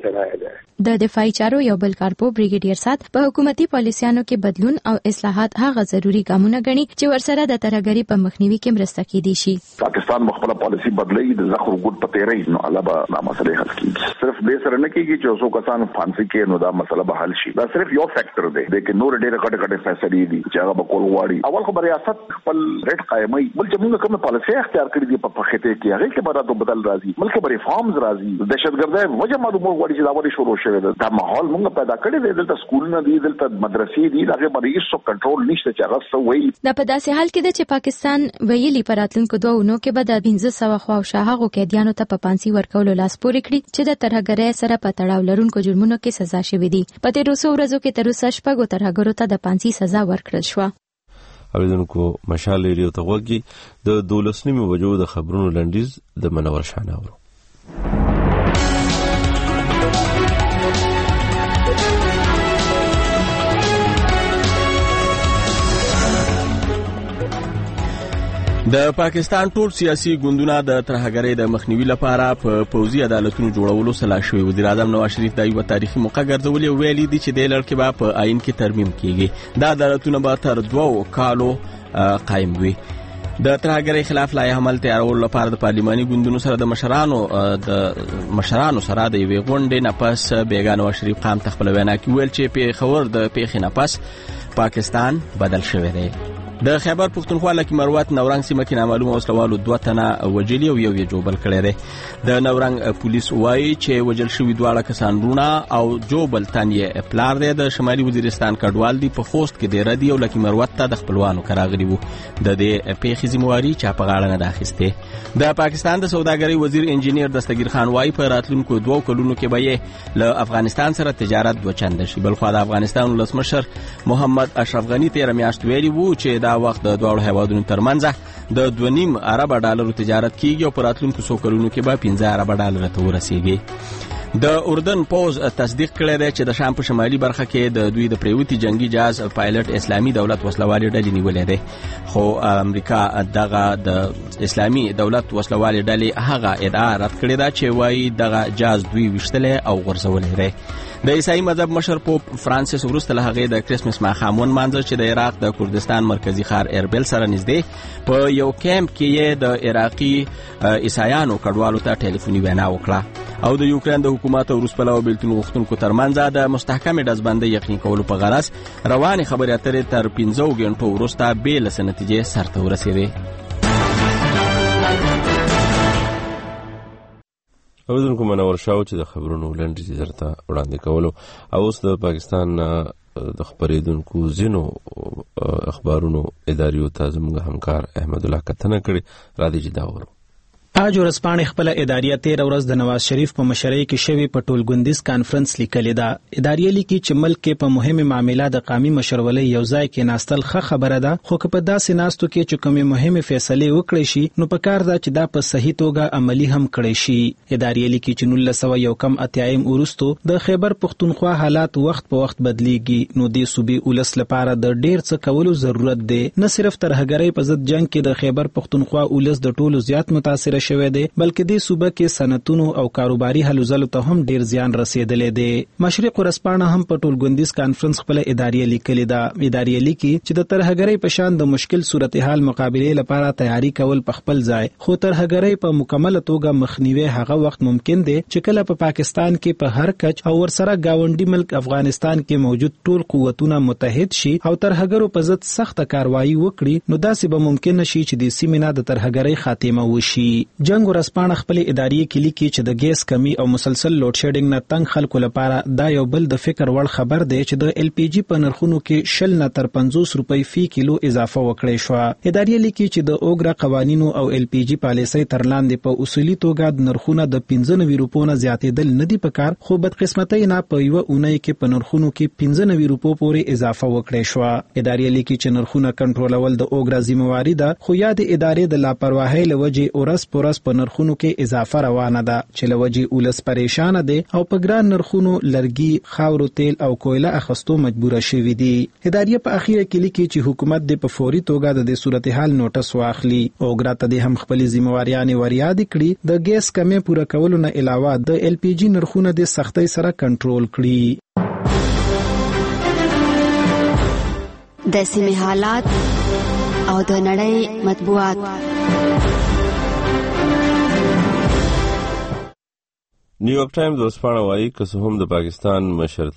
[SPEAKER 25] चढ़ाया जाए।
[SPEAKER 24] د دفاعي چارو یو بل کارپو بریګیډیر سات په حکومتي پالیسیانو کې بدلون او اصلاحات هغه ضروری ګامونه ګڼي چې ورسره د ترهګرۍ په مخنیوي کې مرسته کیدی شي.
[SPEAKER 1] پاکستان خپل پالیسی بدلوي د زخر ګډ پتیری نو علاوه دا مسله حل کیږي. صرف دې سره نه کیږي چې اوسو کسان فانسي کې نو دا مسله به حل شي. دا صرف یو فیکٹر دی چې نور ډېر غټ فیصلې دي چې هغه به کول غواړي. اول خو ریاست خپل ریټ قائمي بل چې موږ کوم پالیسی اختیار کړی دی په خته کې هغه کې به بدل راځي. ملک به ریفارمز راځي. دهشتګردۍ وجه معلومه غواړي چې دا وړي شروع شوه. دا ماحول موږ پیدا کړی دی. دلته سکولونه دي، دلته مدرسې دي، هغه باندې هیڅ کنټرول نشته چې هغه څه وایي.
[SPEAKER 24] دا په داسې حال کې ده چې پاکستان ویلي په راتلونکو 2 اونو کې به د 1500 خواوشا هغو قیدیانو ته په پانسي ورکولو لاس پورې کړي چې د ترهګرۍ سره په تړاو لرونکو جرمونو کې سزا شوې دي. په تیرو څو ورځو کې تر اوسه 6 ترهګرو ته د پانسي سزا ورکړل شوه.
[SPEAKER 5] اوریدونکو مشال ریډیو ته وګورئ. د 12 بجو د خبرونو لنډیز د منور شاناورو.
[SPEAKER 2] د پاکستان ټول سیاسي ګوندونه د ترهګرۍ د مخنیوي لپاره په پوځي عدالتونو جوړولو سلا شوي. وزیر اعظم نواز شریف دا یو تاریخي موقع ګرځولې او ویلي دي چې د لړ کې به په آئین کې ترمیم کیږي. دا عدالتونه به تر 2 کالو قائم وي. د ترهګرۍ خلاف لایحه عمل تیارولو لپاره د پارلماني ګوندونو سره د مشرانو سره د یوې غونډې نه پس بیګا نواز شریف قام ته خپل وینا کې ویل چې پیښور د پیښې نه پس پاکستان بدل شوی دی. د خیبر پښتونخوا لکه مروت نورنګ سیمه کې نامعلوم وسلوالو 2 تنه وجلي او یو یې جوبل کړی دی. د نورنګ پولیس وایي چې وجل شوي 2 کسان رونه او جوبل تن یې پلار دی د شمالي وزیرستان کډوال دی. په خوست کې د ردی او لکه مروت ته د خپلوانو کراغلي وو. د دې پیښې ذمہواری چا په غاړه نه اخیسته. د پاکستان د سوداګرۍ وزیر انجینیر دستگیر خان وایي په راتلونکو 2 کلونو کې به یې له افغانستان سره تجارت 2 چنده شي. بل خو د افغانستان ولسمشر محمد اشرف غنی تیر میاشت ویلي وو چې دا وخت د دوه هیوادونو ترمنځ د 2.5 ارب ډالر تجارت کیږي او په راتلونکو 100 کلونو کې به 15 ارب ډالر ته ورسیږي. د اردن پوز تصدیق کړی دی چې د شام په شمالي برخه کې د دوی د پریوتی جنگي جهاز پایلټ اسلامي دولت وسلوالي ډلې نیولې ده. خو امریکا دغه د اسلامي دولت وسلوالي ډلې هغه ادعا رد کړې ده چې وایي دغه جهاز دوی وشتلې او غرزولې ده. د عیسائی مذهب مشر پوپ فرانسیس وروسته له هغې د کرسمس ماښام ونمانځه چې د عراق د کردستان مرکزي ښار اربیل سره نږدې په یو کیمپ کې یې د عراقي عیسایانو کډوالو ته ټلیفوني وینا وکړه او د یوکرین د حکومت او روس پلوه بیلتون غوښتونکو ترمنځ د مستحکمې ډزبندۍ یقیني کولو په غرض روانې خبرې اترې تر 15 غنټو وروسته بې له نتیجې سرته ورسېدې.
[SPEAKER 5] اوریدونکو منور شاو چې د خبرونو لنډیز درته وړاندې کولو. او اوس د پاکستان د خبرېدونکو ځینو اخبارونو اداریو ته زموږ همکار احمد الله کتنه کړي. را دي چې دا ورو
[SPEAKER 10] آج ورځپاڼې خپل اداریه 13 ورځ د نواز شریف په مشرۍ کې شوی په ټولګوندیز کانفرنس لیکلې ده. اداریه لیکي چې ملک کې په مهمه معاملې د قومي مشرولۍ یو ځای کې ناستل ښه خبره ده، خو که په داسې ناستو کې چې کومې مهمه فیصلې وکړي شي نو په کار ده چې دا په صحیح توګه عملی هم کړي شي. اداریه لیکي چې 1991 وروسته د خیبر پښتونخوا حالات وخت په وخت بدلیږي نو د صوبې ولس لپاره د ډیر څه کولو ضرورت دی. نه صرف ترهګرۍ په ضد جنگ کې د خیبر پښتونخوا ولس د ټولو زیات متاثر شوی دی بلکې د صوبه کې صنعتونو او کاروباري هلو ځلو ته هم ډیر زیان رسیدلی دی. مشرق ورځپاڼه هم په ټولګوندیز کانفرنس خپل اداریه لیکلې ده. اداریه لیکي چې د ترهګرۍ په شان د مشکل صورتحال مقابله لپاره تیاری کول په خپل ځای، خو ترهګرۍ په مکمل توګه مخنیوي هغه وخت ممکن دی چې کله په پاکستان کې په هر کچ او ورسره گاونډي ملک افغانستان کې موجود ټول قوتونه متحد شي او ترهګرو په ضد سخت کاروایی وکړي نو داسې به ممکن نشي چې د سیمې نه د ترهګرۍ خاتمه وشي. جنگ ورځپاڼه خپل اداري کې لیکي چې د ګیس کمی او مسلسل لوډ شیډینګ نه تنگ خلکو لپاره دا یو بل د فکر وړ خبر دی چې د ال پی جی په نرخونو کې 20 نه تر 50 روپۍ فی کیلو اضافه وکړې شو. اداري لیکي چې د اوګرا قوانینو او ال پی جی پالیسۍ تر لاندې په اصولي توګه د نرخونه د 95 روپو نه زیاتېدل نه دي پکار، خو بدقسمتۍ نه په یو اونۍ کې په نرخونو کې 95 روپو پورې اضافه وکړې شو. اداري لیکي چې نرخونه کنټرولول د اوګرا ذمہواری ده، خو یا د ادارې د لاپرواهۍ لوجې اورس پر ورځ په نرخونو کې اضافه روانه ده چې لوجې اولس پریشان دي او په ګران نرخونو لرګي، خاورو، تیل او کویله اخستو مجبور شوي دي. ادارې په اخیره کې لیکي چې حکومت د په فوري توګه د صورتحال نوټس واخلي او ګراته د هم خپل ذمہواریانې وریاد کړي د ګیس کمې پوره کولو نه علاوه د ال پی جی نرخونه د سختۍ سره کنټرول کړي.
[SPEAKER 22] د سیمې حالات او د نړۍ مطبوعات.
[SPEAKER 5] نیویارک ټایمز ورځپاڼه وایي که څه هم د پاکستان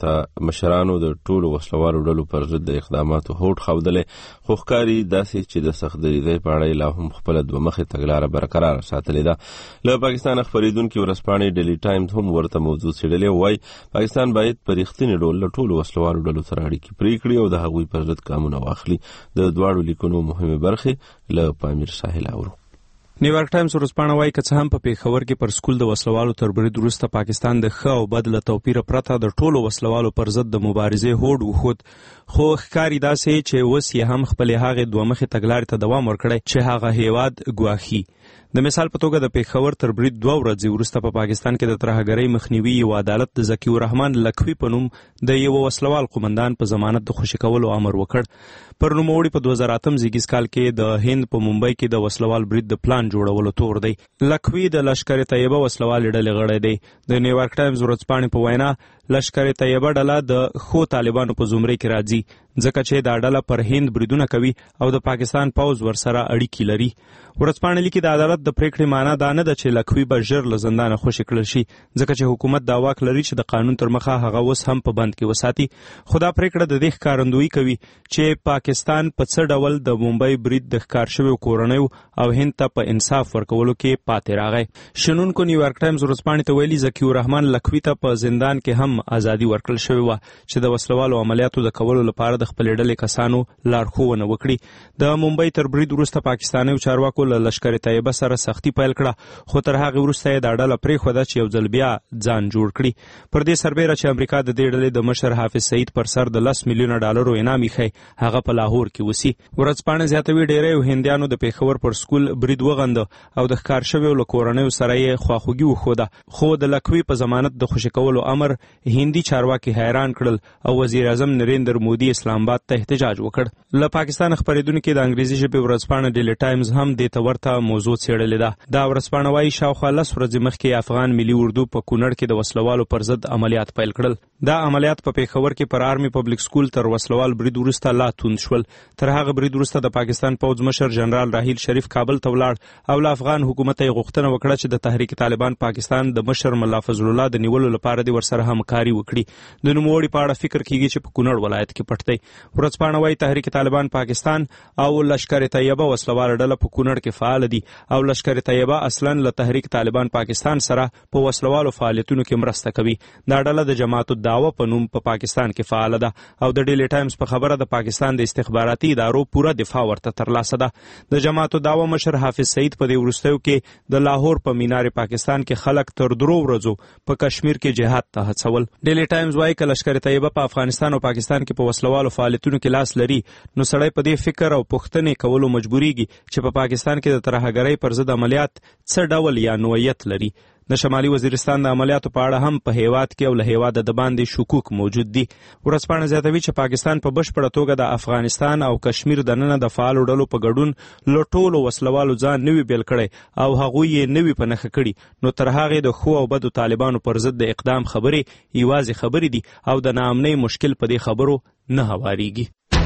[SPEAKER 5] مشرانو د ټولو وسلوالو ډلو پر ضد د اقداماتو هوډ ښودلی، خو ښکاري داسې چې د سخت دریځۍ په اړه لا هم خپله دوه مخې تګلاره برقراره ساتلې ده. له پاکستان خپرېدونکي ورځپاڼې ډیلی ټایمز هم ورته موضوع څېړلې او وایي پاکستان باید په رښتینې ډول له ټولو وسلوالو ډلو سره اړیکې پرې کړي او د هغوی پر ضد ګامونه واخلي. د دواړو لیکنو مهمې برخې له پامیر ساحل اورو.
[SPEAKER 26] نیویارک ټایمز ورځپاڼه وایي که څه هم په پیښور کې پر سکول د وسلوالو تر برید وروسته پاکستان د ښه او بد له توپیره پرته د ټولو وسلوالو پر ضد د مبارزې هوډ وښود، خو ښکاري داسې چې اوس یې هم خپلې هغې دوه مخې تګلارې ته دوام ورکړی چې هغه هیواد ګواښي. د مثال په توګه د پیښور تر برید 2 ورځې وروسته په پاکستان کې د ترهګرۍ مخنیوي یو عدالت د ذکي الرحمن لکوي په نوم د یو وسلوال قومندان په ضمانت د خوشي کولو امر وکړ. پر نوموړي په 2008 زیږیز کال کې د هند په ممبئی کې د وسلوال برید د پلان جوړولو تور دی. لکوي د لشکر طیبه وسلوال ډلې غړی دی. د نیویارک ټایمز ورځپاڼې په وینا لشکر طیبه ډله د خو طالبانو په زمرې کې راځي ځکه چې دا ډله پر هند بریدونه کوي او د پاکستان پوځ ورسره اړیکې لري. ورځپاڼه لیکي د عدالت د پریکړې معنا دا نه ده چې لکوي به ژر له زندانه خوشي کړل شي ځکه چې حکومت دا واک لري چې د قانون تر مخه هغه اوس هم په بند کې وساتي. خو دا پریکړه د دې ښکارندویي کوي چې پاکستان په څه ډول د ممبئی برید د ښکار شویو کورنیو او هند ته په انصاف ورکولو کې پاتې راغی. شنونکو نیویارک ټایمز ورځپاڼې ته ویلي ذکي الرحمن لکوي ته په زندان کې هم ازادي ورکړل شوې وه چې د وسلوالو عملیاتو د کولو لپاره د خپلې ډلې کسانو لارښوونه وکړي. د ممبئی تر برید وروسته پاکستانیو چارواکو له لشکر طیبه سره سختي پیل کړه، خو تر هغې وروسته یې دا ډله پرېښوده چې یو ځل بیا ځان جوړ کړي. پر دې سربیره چې امریکا د دې ډلې د مشر حافظ سعید پر سر د 10 میلیونه ډالرو انعام ایښی هغه په لاهور کې وسي. ورځپاڼه زیاتوي ډیری هندیانو د پیښور پر سکول برید وغنده او د ښکار شویو له کورنیو سره یې خواخوږي وښوده، خو د لکوي په ضمانت د خوشي کولو امر هندي چارواکي حیران کړل او وزیر اعظم نریندر مودي اسلام آباد ته احتجاج وکړ. له پاکستان خپرېدونکي د انګریزي ژبې ورځپاڼه ډیلی ټایمز هم دې ته ورته موضوع څېړلې ده. دا ورځپاڼه وایي شاوخوا 10 ورځې مخکې افغان ملي اردو په کونړ کې د وسلوالو پر ضد عملیات پیل کړل. دا عملیات په پیښور کې پر آرمي پبلک سکول تر وسلوال برید وروسته لا توند شول. تر هغه برید وروسته د پاکستان پوځ مشر جنرال راحیل شریف کابل ته ولاړ او له افغان حکومت یې غوښتنه وکړه چې د تحریک طالبان پاکستان د مشر ملا فضل الله د نیولو لپاره دې ورسره همکاري وکړي. د نوموړي په اړه فکر کیږي چې په کونړ ولایت کې پټ دی. ورځپاڼه وایي تحریک طالبان پاکستان او لشکر طیبه وسلوال ډله په کونړ کې فعال دي او لشکر طیبه اصلا له تحریک طالبان پاکستان سره په وسلوالو فعالیتونو کې مرسته کوي. دا ډله د جماعت الدعوه په نوم په پاکستان کې فعال ده او د ډیلی ټایمز په خبره د پاکستان د استخباراتي ادارو پوره دفاع ورته ترلاسه ده. د جماعت الدعوه مشر حافظ سعید په دې وروستیو کې د لاهور په مینار پاکستان کې خلک تر 3 ورځو په کشمیر کې جهاد ته هڅول. ډیلی ټایمز وایي که لشکر طیبه په افغانستان او پاکستان کې په وسلوالو فعالیتونو کې لاس لري نو سړی په دې فکر او پوښتنې کولو مجبوریږي چې په پاکستان کې د ترهګرۍ پر ضد عملیات څه ډول یا نوعیت لري. د شمالي وزیرستان د عملیاتو په اړه هم په هیواد کې او له هیواده د باندې شکوک موجود دي. ورځپاڼه زیاتوي چې پاکستان په بشپړه توګه د افغانستان او کشمیر دننه د فعالو ډلو په ګډون له ټولو وسلوالو ځان نوي بیل کړی او هغوی یې نوي په نښه کړي. نو تر هغې د ښو او بدو طالبانو پر ضد د اقدام خبرې یوازې خبرې دي او د ناامنۍ مشکل په دې خبرو نه هواریږي.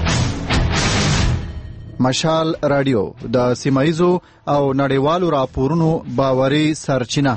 [SPEAKER 3] مشال رادیو د سیمایزو او نړیوالو راپورونو باوري سرچینه.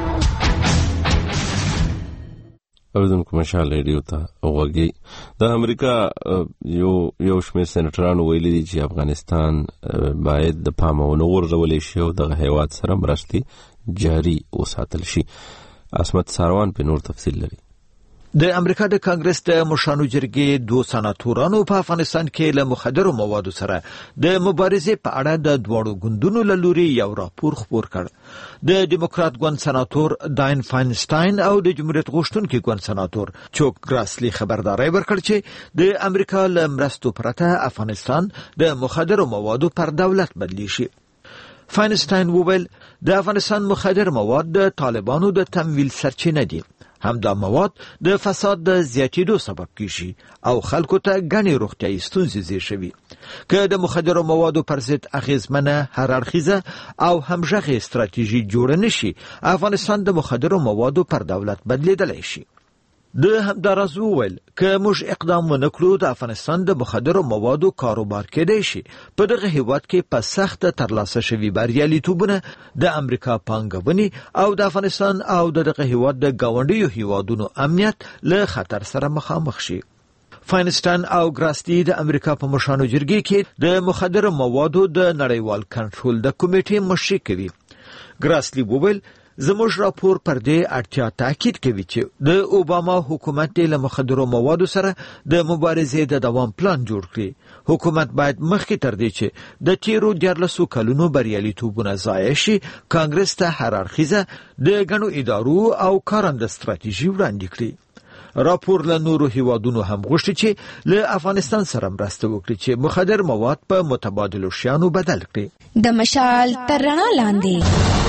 [SPEAKER 5] اوریدونکو مشال رادیو ته وګورئ. د امریکا یو شمېر سېنیټرانو ویلي دي چې افغانستان باید د پامه ونه غورځولی شي او دغه هیواد سره مرستې جاري وساتل شي. عصمت ساروان په نور تفصیل لري.
[SPEAKER 6] د امریکا د کانګرس د مشرانو جرګې 2 سناتورانو په افغانستان کې له مخدرو موادو سره د مبارزې په اړه د دواړو ګوندونو له لوري یو راپور خپور کړ. د ډیموکرات ګوند سناتور داین فاینسټاین او د جمهوریت غوښتونکي ګوند سناتور چوک ګراسلی خبرداري ورکړ چې د امریکا له مرستو پرته افغانستان د مخدرو موادو پر دولت بدلی شي. فاینسټاین وویل د افغانستان مخدر مواد د طالبانو د تمویل سرچینه دي. همدا مواد د فساد د زیاتېدو سبب کیږي او خلکو ته ګڼې روغتیایي ستونزې زیږ شوي. که د مخدرو موادو پر ضد اغیزمنه هررخیزه او همغږې استراتیژي جوړه نشي، افغانستان د مخدرو موادو پر دولت بدلیدلی شي. د همداراز وویل که موږ اقدام ونه کړو د افغانستان د مخدرو موادو کاروبار کېدای شي. په دغه هیواد کې په سخته ترلاسه شوي بریالیتوبونه د امریکا پانګونې او د افغانستان او دغه هیواد د ګاونډیو هیوادونو امنیت له خطر سره مخامخ شي. فاینسټاین او ګراستی د امریکا په مشرانو جرګې کې د مخدرو موادو د نړیوال کنټرول د کمیټې مشري کوي. ګراستی وویل زموږ راپور پر دې اړتیا تاکید کوي چې د اوباما حکومت له مخدرو موادو سره د مبارزې د دوام پلان جوړ کړي. حکومت باید مخکې تر دې چې د تیرو 14 کلونو بریالیتوبونه ضایع شي، کانګرس ته هررخیزه د ګڼو ادارو او کارنده ستراتیژي وړاندې کړي. راپور له نورو هیوادونو هم غوښتي چې له افغانستان سره مرسته وکړي چې مخدر مواد په متبادلو شیانو بدل کړي.
[SPEAKER 8] د مشال تر رڼا لاندې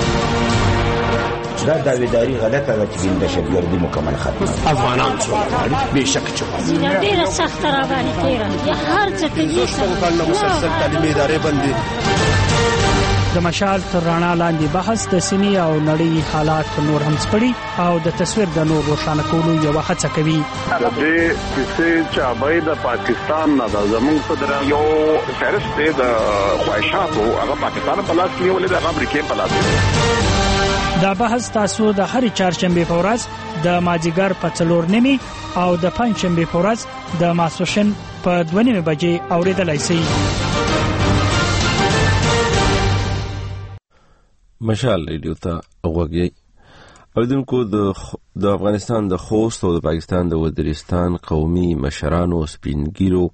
[SPEAKER 11] دا داویداری غلطه ده چې دهشتګردي مکمل ختمه.
[SPEAKER 12] افغانان څومره بېشک چوپه
[SPEAKER 13] ډېره سخته راباندې تېره یا هر څه کوي
[SPEAKER 12] څنګه مسلسل تعلیمي ادارې بندي.
[SPEAKER 14] د مشال تر رڼا لاندې بحث د سیمې او نړۍ حالات نور هم سپړي او د تصویر د نور روښانه کولو یو هڅه کوي.
[SPEAKER 20] د دې کیسې چابای د پاکستان نه د زموږ صدر یو فهرست دی د خواهشاتو هغه پاکستان په لاس کې ولې د امریکا په لاس کې.
[SPEAKER 14] دا بحث تاسو د هر چهارشنبه په ورځ د مازیګر په 4:30 او د پنځشنبه په ورځ د ماسپښین په 2:30 بجې اوریدلای شئ.
[SPEAKER 5] مشال ریډیو ته وګورئ. اوریدونکو د افغانستان د خوست او د پاکستان د وزیرستان قومي مشرانو سپینګیرو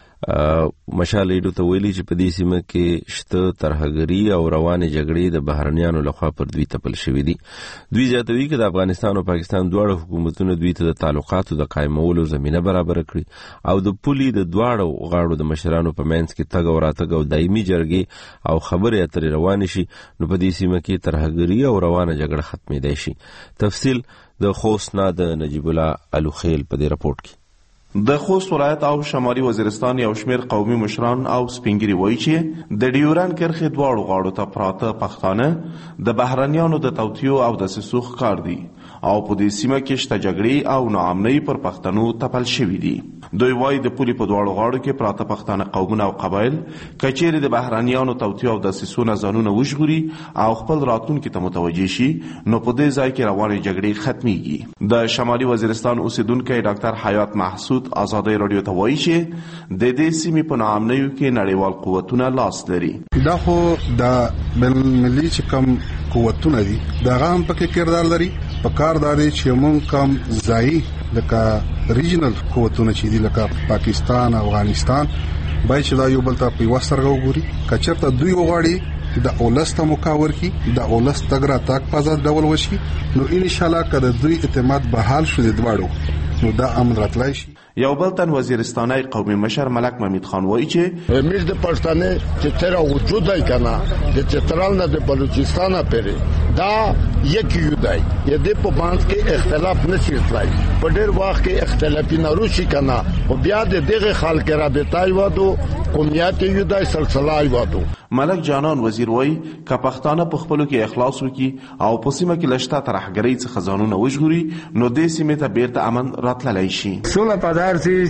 [SPEAKER 5] مشال ریډیو ته ویلي چې په دې سیمه کې شته ترهګري او روانې جګړې د بهرنیانو لخوا پر دوی تپل شوې دي. دوی زیاتوي چې د افغانستان او پاکستان دواړه حکومتونه دوی ته د تعلقاتو د قائمولو زمینه برابر کړي او د پولي د دواړو غاړو د مشرانو په منځ کې تګ او راتګ او دایمي جرګې او خبرې اترې روانې شي، نو په دې سیمه کې ترهګري او روانه جګړه ختمېدای شي. تفصیل د خوست نه د نجیب الله الوخیل په دې راپورټ کې.
[SPEAKER 27] د خوست ولایت او شمالي وزیرستان یو شمیر قومي مشران او سپینګری وایي چې د ډیورن کرښې دواړو غاړو ته پراته پښتانه د بهرنیانو د توطیو او د سسوخ کار دي او په دې سیمه کې شته جګړې او ناامنۍ پر پښتنو تپل شوي دي. دوی وایي د پولي په دواړو غاړو کې پراته پښتانه قومونه او قبایل کچېرې د بهرنیانو توطیو او د سسونه ځانونه وژغوري او خپل راتلونکي ته متوجه شي، نو په دې ځای کې روانې جګړې ختمیږي. د شمالي وزیرستان اوسیدونکی ډاکټر حیات محسود آزادۍ راډیو ته وایي چې د دې سیمې په ناامنیو کې نړیوال قوتونه لاس لري.
[SPEAKER 7] دا خو د بین‌المللي چې کوم قوتونه دي دا هم پکې کردار لري. په کار داري چې مونږ کوم ځای لکه ریجنل قوتونه چې دي لکه پاکستان، افغانستان، باید چې دا یو بل ته په یوه سترګه وګوري. که چېرته دوی وغواړي د اولس ته مکاور کی د اولس تګ راتګ په آزاد ډول وشي، نو انشاءالله که د دوی اعتماد بحال شو د دواړو، نو دا امن راتلای شي.
[SPEAKER 27] یو بل تن وزیرستاني قومي مشر ملک محمد خان وایي چې
[SPEAKER 28] موږ د پښتنې چې تر وجود دی کنه د چترال نه د بلوچستان پرې دا یک یو دی. د په باندې کې اختلاف نشي تلای، په ډېر وخت کې اختلافي ناروشي کنه او بیا د دغه خلک رابطای وادو قومیت یو دی سلسله وادو.
[SPEAKER 27] ملک جانان وزیر وایي که پښتانه په خپلو کې اخلاص وکړي او په سیمه کې لشته ترهګرۍ څخه ځانونه وژغوري، نو دې سیمې ته بیرته امن راتللی شي.
[SPEAKER 29] سوله پدار سي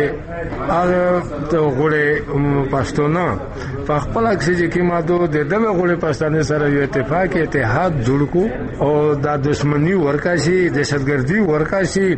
[SPEAKER 29] چې هغه ته غوړې پښتون په خپل کې چې ماده د دغه غوړې پښتون سره یو اتحاد جوړ کو او د دښمنی ورکاشي دهشتګردي ورکاشي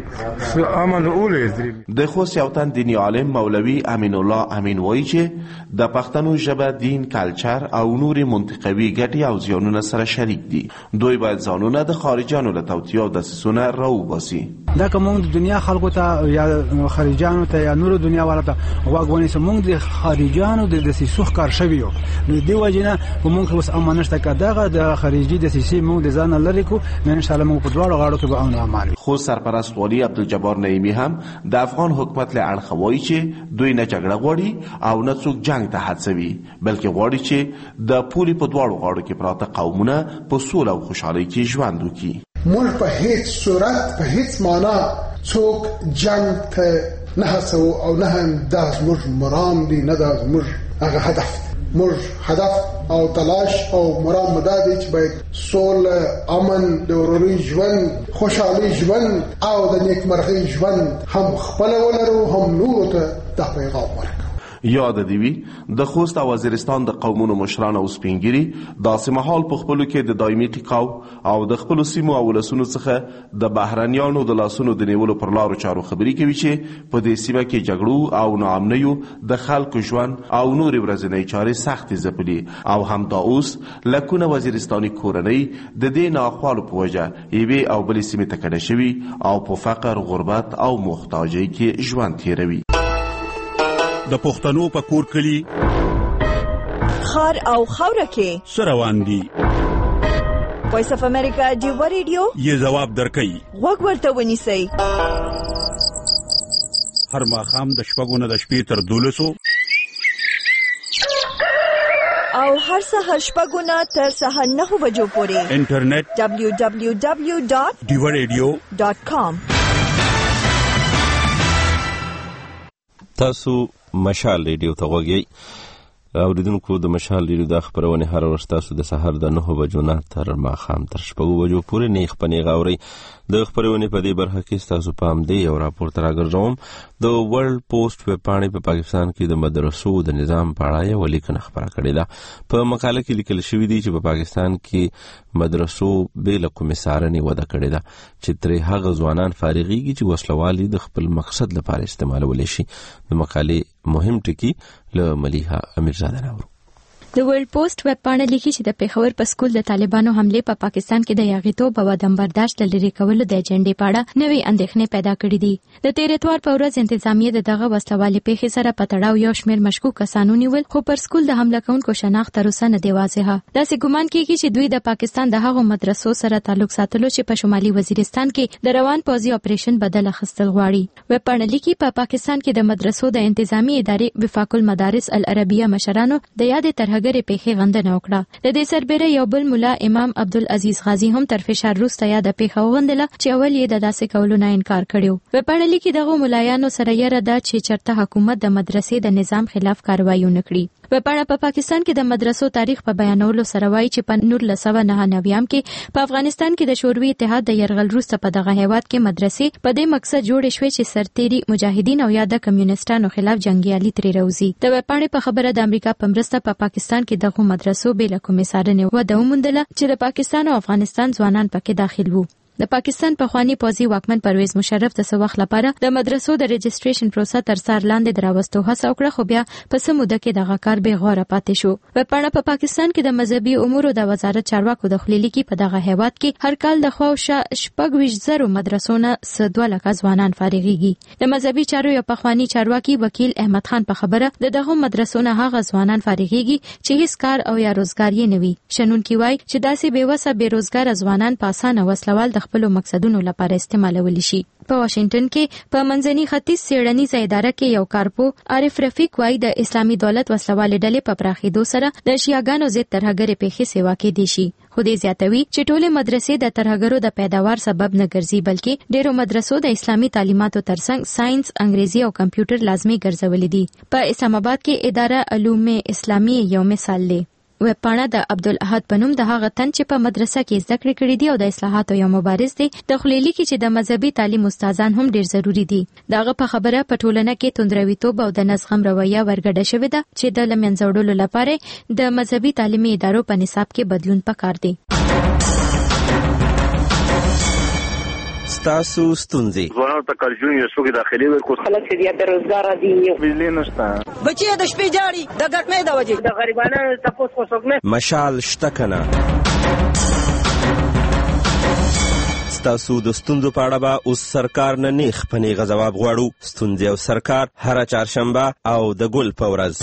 [SPEAKER 29] امن اولې.
[SPEAKER 27] د خوست یو تن دینی عالم مولوي امین الله امین وایي چې د پښتنو ژبه، دین، کلچر او نوري منطقوي ګټې او زیانونه سره شریک دي. دوی باید ځانونه د خارجانو له توطیو او دسیسو نه راوباسي.
[SPEAKER 4] دا کوم د دنیا خلکو ته یا خارجانو ته یا نور دنیا والا ته واګونی سمون د خارجانو د دسیسو ښکار شوی یو نو دی وجنه کوم اوس امانشته کداغه د خارجي دسیسې مو د ځان لری کو ان شاء الله مو په دواړو غاړو کې به امن امان.
[SPEAKER 27] خو سرپرست والی عبدالجبار نعیمی هم د افغان حکومت له اړخه وایي چې دوی نه جګړه غواړي او نه څوک جنگ ته هڅوي بلکې غواړي چې د پولي په دواړو غاړو کې پراته قومونه په سوله او خوشحالۍ کې ژوند وکړي.
[SPEAKER 9] موږ په هیڅ صورت په هیڅ معنا څوک جنگ ته نه هڅو او نه هم دا زموږ مرام دی نه دا زموږ هغه هدف. موږ هدف او تلاش او مرام مدا دی چې باید سوله امن د ورورۍ ژوند خوشحالي ژوند او د نیکمرغۍ ژوند هم خپل ولرو هم نور ته د پیغام ورکړو.
[SPEAKER 27] یاد دی وی د خوست او وزیرستان د قومونو مشران او سپینګری داسې مهال په خپلو کې د دایمي ټیکاو او د خپلو سیمو او ولسونو څخه د بهرنیانو د لاسونو د نیولو پر لارو چارو خبرې کوي چې په دې سیمه کې جګړو او ناامنیو د خلکو ژوند او نور ورځنی چارې سختې ځپلي او همدا اوس لکونه وزیرستاني کورنۍ د دې ناخوالو په وجه یوې او بلې سیمې ته کډه شوي او په فقر غربت او محتاجۍ کې ژوند تیروي.
[SPEAKER 15] د پښتنو په کور کلی
[SPEAKER 16] خار او خوره کې
[SPEAKER 15] سروان دي.
[SPEAKER 16] وایس اف امریکا ډیو ریډیو
[SPEAKER 15] یې جواب درکړي.
[SPEAKER 16] وګ ورته ونیسئ.
[SPEAKER 15] هر ماښام د شپږو نه د شپې تر 12
[SPEAKER 16] او هر سهار شپږو نه تر سهار 9 بجو پورې
[SPEAKER 15] انټرنیټ
[SPEAKER 16] www.diwaradio.com.
[SPEAKER 5] تاسو مشال ریډیو ته غوږی اوریدونکو د مشال ریډیو د خبرونه هر ورځ تاسو د سحر د 9 بجو نه تر ماښام تر 6 بجو پورې نه خپنې غاوري د خبرونه په دې برخه کې تاسو پام دی او راپور تر راګرځوم. د ورلد پوسټ ویب پاڼې په پاکستان کې د مدرسو د نظام په اړه یو لیکنه خبره کړې ده. په مقاله کې لیکل شوی دی چې په پاکستان کې مدرسو بل کومې سارنې وده کړې ده چې تر هغه ځوانان فارغيږي چې وسلوالي د خپل مقصد لپاره استعمالول شي. د مقالې مهم ټکی له ملیحه امیرزاده راوړو.
[SPEAKER 24] د ورلد پوسټ ویب پاڼه لیکي چې د پیښور په سکول د طالبانو حمله په پاکستان کې د یاغیتوب او عدم برداشت لري کولو د اجنډې په اړه نوې اندېښنې پیدا کړې دي. د تیر اتوار په ورځ انتظامیه دغه وسلوالي پیښې سره په تړاو یو شمېر مشکوک کسانو نیول خو پر سکول د حمله کوونکو شناخت تر اوسه نه دی واضحه. داسې ګومان کیږي چې دوی د پاکستان د هغو مدرسو سره تعلق ساتلو چې په شمالي وزیرستان کې د روان پوځي اپریشن بدل اخیستل غواړي. ویب پاڼه لیکي په پاکستان کې د مدرسو د انتظامی ادارې وفاق المدارس العربیه مشرانو د یادې ترهګرې پیښې غندنه وکړه. د دې سربېره یو بل مولا امام عبدالعزیز غازی هم تر فشار وروسته یاد پیښه وغندله چې اول یې د داسې کولو نه انکار کړو. ویب پاڼه لیکي دغه مولایانو سره یره ده چې چرته حکومت د مدرسې د نظام خلاف کاروایی ونه کړي. ویب پاڼه په پاکستان کې د مدرسو تاریخ په بیانولو سره وایي چې په 1999 کې په افغانستان کې د شوروي اتحاد د یرغل وروسته په دغه هیواد کې مدرسې په دې مقصد جوړې شوې چې سرتېري مجاهدین او یا د کمیونستانو خلاف جنگیالي ترې راوځي. د ویب پاڼې په خبره د امریکا په مرسته په پاکستان کې دغه مدرسو بل کومې سارنې وده وموندله چې د پاکستان او افغانستان ځوانان پکې داخل وو. د پاکستان پخوانی پوځي واکمن پرویز مشرف د څه وخت لپاره د مدرسو د رجسټریشن پروسه تر سر لاندې دراوستو هڅه وکړه خو بیا په سموده کې دغه کار به غوړه پاتې شو. په پاڼه په پاکستان کې د مذهبي امورو د وزارت چارواکو د خلیلي کې په دغه هیواد کې هر کال د خواوشا 26,000 مدرسو نه 2 لک ځوانان فارغيږي. د مذهبي چارو یو پخوانی چارواکي وکیل احمد خان په خبره دغه مدرسو نه هغه ځوانان فارغيږي چې هیڅ کار او یا روزګار یې نه وي. شنونکي وایي چې داسې بیوسه بیروزګار ځوانان په اسانه وسلوال د خپل مقصدونو لپاره استعمالول شي. په واشنگټن کې په منځني ختیځ څېړنیزه اداره کې یو کارپو عارف رفیق وایي د اسلامي دولت وسلوال ډلې په پراخېدو سره د شیعاګانو ضد ترهګرې پیښې سیوا کې دي شي. خو دې زیاتوي چې ټولې مدرسې د ترهګرو د پیداوار سبب نه ګرځي بلکې ډېرو مدرسو د اسلامي تعلیماتو ترڅنګ ساينس، انګریزي او کمپیوټر لازمي ګرځولې دي. په اسلام آباد کې اداره علوم اسلامي یو مثال دی. ویب پاڼه د عبدالاحد پنوم د هغه تن چې په مدرسه کې زده کړې کړې دي او د اصلاحاتو یو مبارز دی د خلیلي کې چې د مذهبي تعلیم استادان هم ډیر ضروری دي. دغه په خبره په ټولنه کې توندرویتوب او د نزغم رویه ورګډه شوې ده چې د لمنځوړلو لپاره د مذهبي تعلیمي ادارو په نصاب کې بدلون پکار دی.
[SPEAKER 5] تاسو ستونزې
[SPEAKER 20] ځوانانو ته کارجون یو څوک داخلي ورکو
[SPEAKER 17] خلک چې بیا بیروزګار دي
[SPEAKER 20] بجلی نشته
[SPEAKER 17] بچي د شپې جاړي د ګټنې د وجې د غریبانو تاسو څوک نه
[SPEAKER 5] مشال شته کنه
[SPEAKER 1] ستاسو د ستونزو په اړه به اوس سرکار نه نیغ په نیغه ځواب غواړو. ستونزې او سرکار هره چهارشنبه او د ګل په ورځ.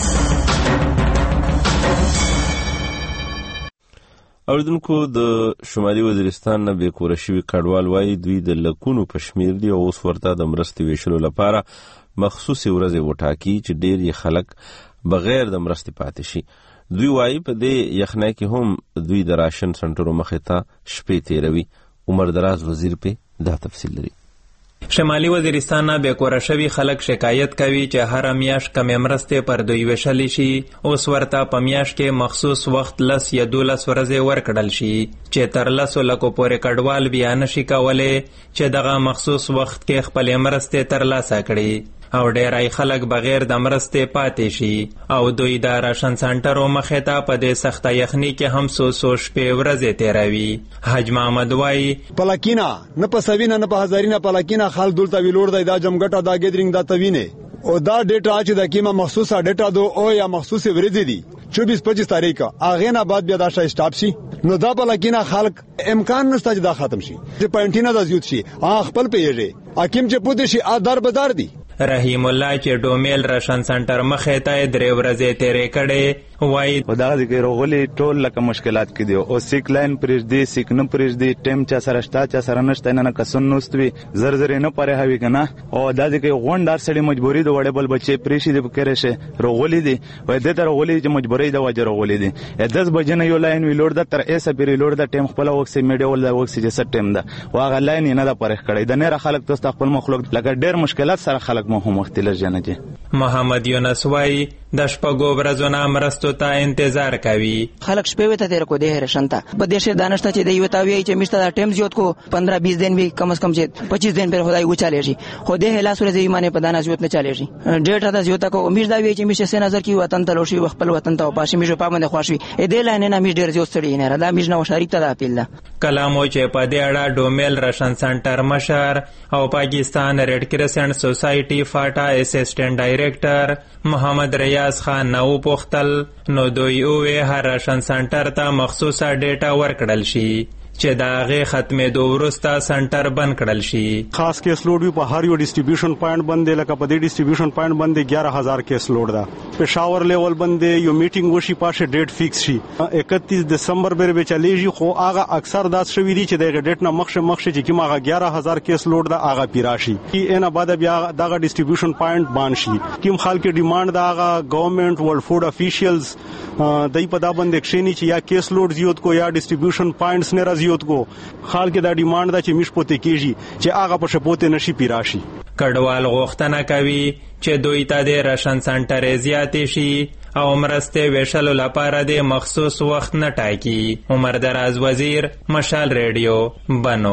[SPEAKER 1] اوریدونکو، د شمالي وزیرستان نه بېکوره شوي کډوال وایي دوی د لکونو په شمېر دي او اوس ورته د مرستې ویشلو لپاره مخصوصې ورځې وټاکي چې ډېر یې خلک بغیر د مرستې پاتې شي. دوی وایي په دې یخنۍ کې هم دوی د راشن سنټرو مخې ته شپې تېروي. عمر دراز وزیر په دا تفصیل لري.
[SPEAKER 2] شمالي وزیرستان نه بېکوره شوي خلک شکایت کوي چې هره میاشت کمې مرستې پر دوی ویشلی شي. اوس ورته په میاشت کې مخصوص وخت 10 یا 12 ورځې ورکړل شي چې تر 10 لکو پورې کډوال بیا نشي کولی چې دغه مخصوص وخت کې خپلې مرستې ترلاسه کړي او ډیری خلک بغیر د مرستې پاتې شي او دوی د راشن سنټرو مخې ته په دې سخته یخنۍ کې هم څو شپې ورځې تېروي. حاج محمد وایي
[SPEAKER 10] پلاکینا نه په سوینه نه په هزارینه پلاکینا خال دلته ویلوړ دی دا جمګټه دا ګیدرینګ دا توینه او دا ډیټا چې د کیمه مخصوصه ډیټا دو او یا مخصوصه ورځې دي 24-25 تاریخ هغه نه بعد بیا دا شای سټاپ شي نو دا پلاکینا خلک امکان نشته چې دا ختم شي چې پاینټینا د زیات شي خپل پیږي حکیم چې پوت شي ادار بدار دي.
[SPEAKER 2] رحیم الله چې ډومیل راشن سنټر مخې ته 3 ورځې تیرې کړې وایي
[SPEAKER 18] خدا دې کې روغلي ټول لکه مشکلات کې دي او سیک لاین پرېږدي سیک نه پرېږدي ټیم چا سره شته چا سره نشته نه کسون نوستوي زر زر نه پاره هوي کنه او دا دې کې غونډار سړي مجبوري د وړبل بچي پریشي دې کړي شه روغلي دي وای دې تر روغلي چې مجبوري د وجه روغلي دي 10 بجې نه یو لاین ویلوړ د تر ایسه پیری لوړ د ټیم خپل وکسي میډیول د وکسي چې ټیم ده واغه لاین نه د پرخ کړي د نه خلک تاسو خپل مخلوق لکه ډېر مشکلات سره خلک مو هم مختلف جنه دي.
[SPEAKER 2] محمد یونس وایي د شپږو ورځو نه مرستو ته انتظار کوي.
[SPEAKER 17] خلک شپې وته تیر کو دی رشنتا په دې شه دانشته چې دی وتا وی چې مشته دا ټیم زیات کو 15-20 دن به کم از کم چې 25 دن پر خدای وچاله شي خو دې هلا سورې ایمانه په دانه زیات نه چالي شي ډېر دا زیات کو امید دا وی چې مشه سه نظر کی وطن ته لوشي خپل وطن ته پاشي مشه پابند خوشي دې لاینه نه مش ډېر زیات سړي نه دا مش نو شریک ته دا اپیل ده.
[SPEAKER 2] کلامو چې په دې اړه ډومیل راشن سنټر مشر او پاکستان ریډ کرسنټ سوسایټي فاټا اسسټنټ ډایریکټر محمد ریاض خان نو پختل نو دوی اوه هر راشن سنټر ته مخصوصه ډیټا ورکړل شي چې دا غي ختمه دو ورستا سنټر بند کړل شي.
[SPEAKER 19] خاص کیس لوډ په هر یو ډیسټریبیوشن پوینټ باندې لکه په دې ډیسټریبیوشن پوینټ باندې 11000 کیس لوډ دا پېښور لیول باندې یو میټینګ وشي پاشه ډیټ فکس شي 31 دسمبر به چلیږي خو هغه اکثر داس شوی دي چې د ډیټ نه مخشه چې کیما 11000 کیس لوډ دا هغه پیراشي اینه بعد بیا دغه ډیسټریبیوشن پوینټ بان شي کیم خلک ډیماند دا گورنمنت ورلد فود افیشلز دای په دا باندې کښینی چې یا کیس لوډ زیات کو یا ډیسټریبیوشن پوینټس نه راځي کو خال کې دا ډیماند دا چې مش پوتې کیږي چې هغه په شپوته نشي پیراشي.
[SPEAKER 2] کډوال غوښتنه کوي چې دوی ته د راشن سنټر زیاتې شي او مرستې ویشلو لپاره د مخصوص وخت نه ټاکي. عمر دراز وزیر مشال ریډیو بنو.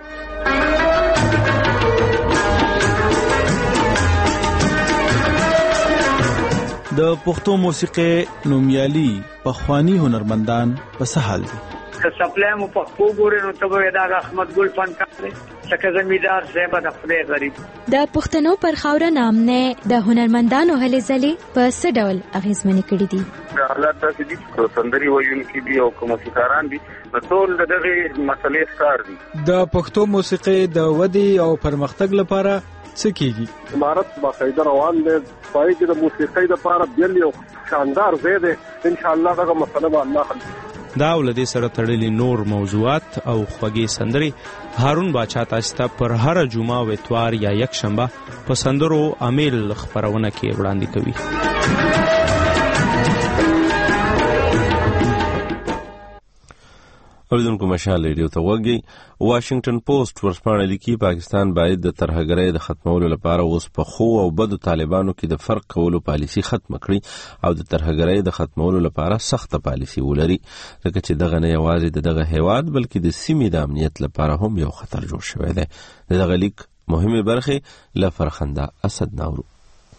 [SPEAKER 21] د پښتو موسیقي نومیالي پخوانی هنرمندان په سهال دي.
[SPEAKER 22] سپلای مو پښتو ګورې نو ته به دا احمد ګل فنکار دی څنګه زمیدار زیبا د خپل غریب
[SPEAKER 24] د پښتنو پر خاوره نامنه د هنرمندانو هلې ځلې په څه ډول اغیزمنې کړې دي.
[SPEAKER 20] حالات داسې دي سندري ویونکي دي او موسیقاران دي ټول دغه مسلې ښکار دي.
[SPEAKER 21] د پښتو موسیقي د ودې او پرمختګ لپاره څه کیږي؟
[SPEAKER 20] امارت باقاعده روان دی پای کې د موسیقۍ لپاره بل یو شاندار ځای دی ان شاء الله دغه مسله به الله حل
[SPEAKER 26] دا ولدي سره تړلي نور موضوعات او خوږې سندري هارون باچا تاسو ته پر هر جمعه او اتوار یا یک شنبه په سندرو امیل خبرونه کې وړاندې کوي.
[SPEAKER 5] اوریدونکو مشال ریډیو ته وګورئ. واشنگټن پوسټ ورسپانه لیکي پاکستان باید د ترهګرۍ د ختمولو لپاره اوس په خو او بدو طالبانو کې د فرق کولو پالیسي ختم کړي او د ترهګرۍ د ختمولو لپاره سخته پالیسي ولري ځکه چې دغه نه یوازې دغه هیواد بلکې د سیمې د امنیت لپاره هم یو خطر جوړ شوی دی. دغه لیک مهمه برخه لفرخنده اسد ناورو.